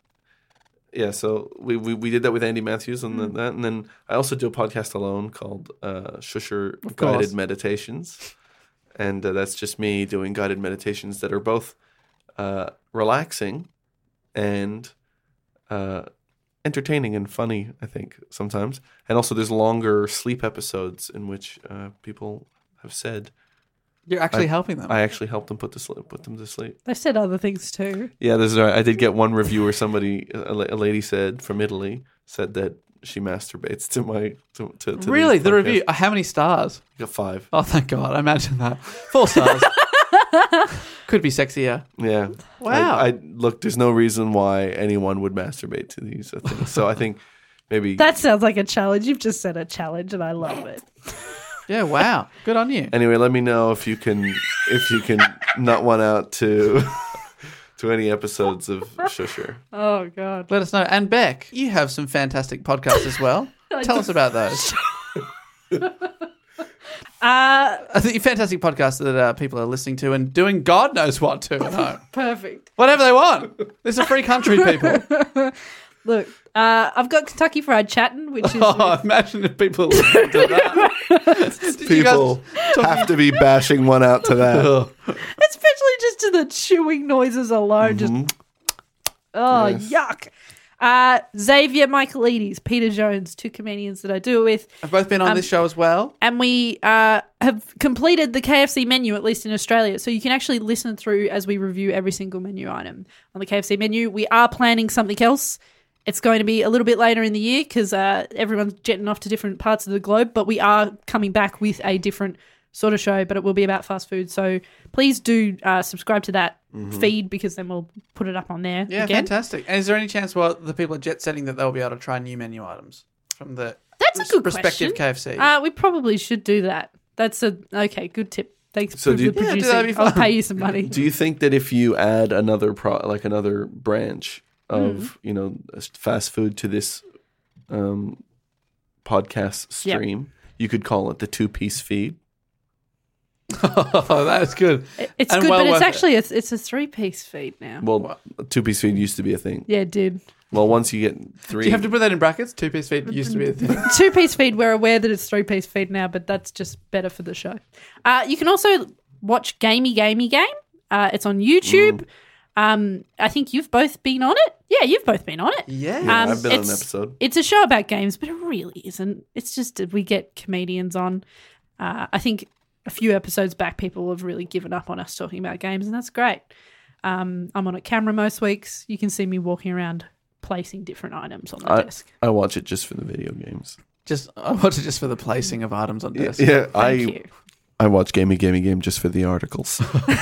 yeah. So we, we, we did that with Andy Matthews and then that, and then I also do a podcast alone called uh, Shusher course. Guided Meditations, and uh, that's just me doing guided meditations that are both uh, relaxing and uh, entertaining and funny, I think, sometimes. And also there's longer sleep episodes in which uh, people have said You're actually I- helping them. I actually helped them put to sleep, put them to sleep. They said other things too. Yeah, this is right. I did get one review where somebody, a, la- a lady said from Italy, said that she masturbates to my to, to, to Really? these The podcasts. review? Uh, How many stars? I got five. Oh, thank God. I imagine that. Four stars. Could be sexier. Yeah. Wow. I, I look. There's no reason why anyone would masturbate to these things. So I think maybe That sounds like a challenge. You've just said a challenge, and I love it. Yeah, wow. Good on you. Anyway, let me know if you can if you can nut one out to to any episodes of Shusher. Oh God. Let us know. And Beck, you have some fantastic podcasts as well. Tell us about those. Uh, I think fantastic podcasts that uh, people are listening to and doing God knows what to at home. perfect. Whatever they want. This is a free country, people. Look, uh, I've got Kentucky Fried Chatting, which is Oh, with- imagine if people listened to that. Did you guys People talk- have to be bashing one out to that. especially just to the chewing noises alone. Just oh Yes. yuck. Uh, Xavier Michaelides, Peter Jones, two comedians that I do it with. I've both been on Um, this show as well. And we uh, have completed the K F C menu, at least in Australia. So you can actually listen through as we review every single menu item on the K F C menu. We are planning something else. It's going to be a little bit later in the year because uh, everyone's jetting off to different parts of the globe. But we are coming back with a different sort of show, but it will be about fast food. So please do uh, subscribe to that feed because then we'll put it up on there Yeah, again. fantastic. And is there any chance while the people are jet setting that they'll be able to try new menu items from the That's a good respective question. K F C? Uh, we probably should do that. That's a okay. Good tip. Thanks So for do you- the Yeah, dude, producing. that'd be I'll fun. pay you some money. Do you think that if you add another pro, like another branch of you know fast food to this um, podcast Yep. stream, you could call it the two piece feed? Oh, that is good. It- It's And good, well but it's worth it. actually a, it's a three piece feed now. Well, two piece feed used to be a thing. Yeah, it did. Well, once you get three, Do you have to put that in brackets? Two piece feed used to be a thing. Two piece feed. We're aware that it's three piece feed now, but that's just better for the show. Uh, you can also watch Gamey Gamey Game. Uh, it's on YouTube. Um, I think you've both been on it. Yeah, you've both been on it. Yeah. yeah, um, I've been on an it's- episode. It's a show about games, but it really isn't. It's just that we get comedians on. Uh, I think a few episodes back, people have really given up on us talking about games, and that's great. Um, I'm on a camera most weeks. You can see me walking around placing different items on the I, desk. I watch it just for the video games. Just I watch it just for the placing of items on Yeah, desk. yeah, Thank I you. I watch Gamey Gamey Game just for the articles.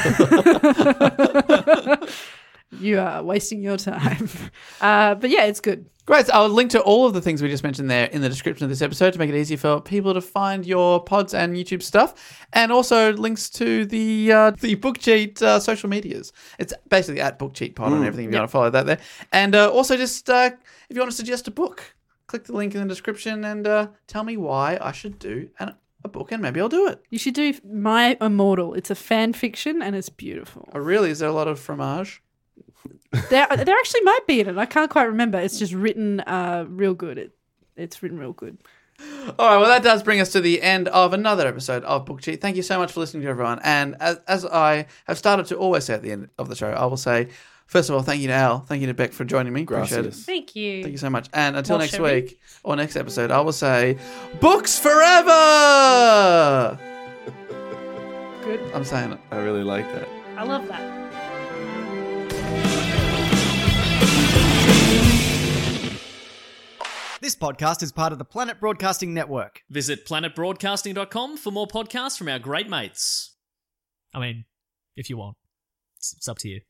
You are wasting your time. Uh, but yeah, it's good. Great. So I'll link to all of the things we just mentioned there in the description of this episode to make it easy for people to find your pods and YouTube stuff, and also links to the uh, the BookCheat uh, social medias. It's basically at BookCheat Pod and everything. If you want to follow that there, and uh, also just uh, if you want to suggest a book, click the link in the description and uh, tell me why I should do an, a book, and maybe I'll do it. You should do My Immortal. It's a fan fiction and it's beautiful. Oh, really? Is there a lot of fromage? There, there actually might be in it. I can't quite remember. It's just written uh, real good. It, it's written real good. All right, well, that does bring us to the end of another episode of Book Cheat. Thank you so much for listening to everyone. And as, as I have started to always say at the end of the show, I will say, first of all, thank you to Al. Thank you to Beck for joining me. Appreciate it. Gracias. Thank you. Thank you so much. And until Wash next every- week or next episode, I will say, books forever! Good. I'm saying it. I really like that. I love that. This podcast is part of the Planet Broadcasting Network. Visit planet broadcasting dot com for more podcasts from our great mates. I mean, if you want. It's, it's up to you.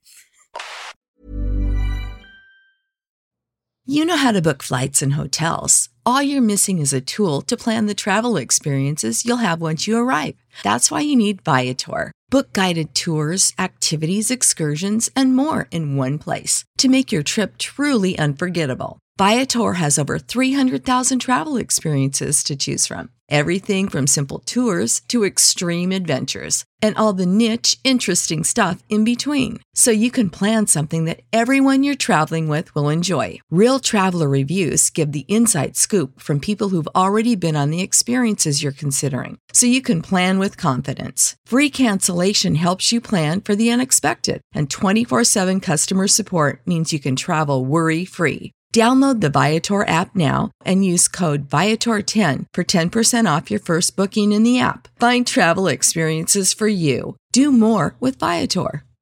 You know how to book flights and hotels. All you're missing is a tool to plan the travel experiences you'll have once you arrive. That's why you need Viator. Book guided tours, activities, excursions, and more in one place to make your trip truly unforgettable. Viator has over three hundred thousand travel experiences to choose from. Everything from simple tours to extreme adventures and all the niche, interesting stuff in between. So you can plan something that everyone you're traveling with will enjoy. Real traveler reviews give the inside scoop from people who've already been on the experiences you're considering. So you can plan with confidence. Free cancellation helps you plan for the unexpected. And twenty-four seven customer support means you can travel worry-free. Download the Viator app now and use code Viator ten for ten percent off your first booking in the app. Find travel experiences for you. Do more with Viator.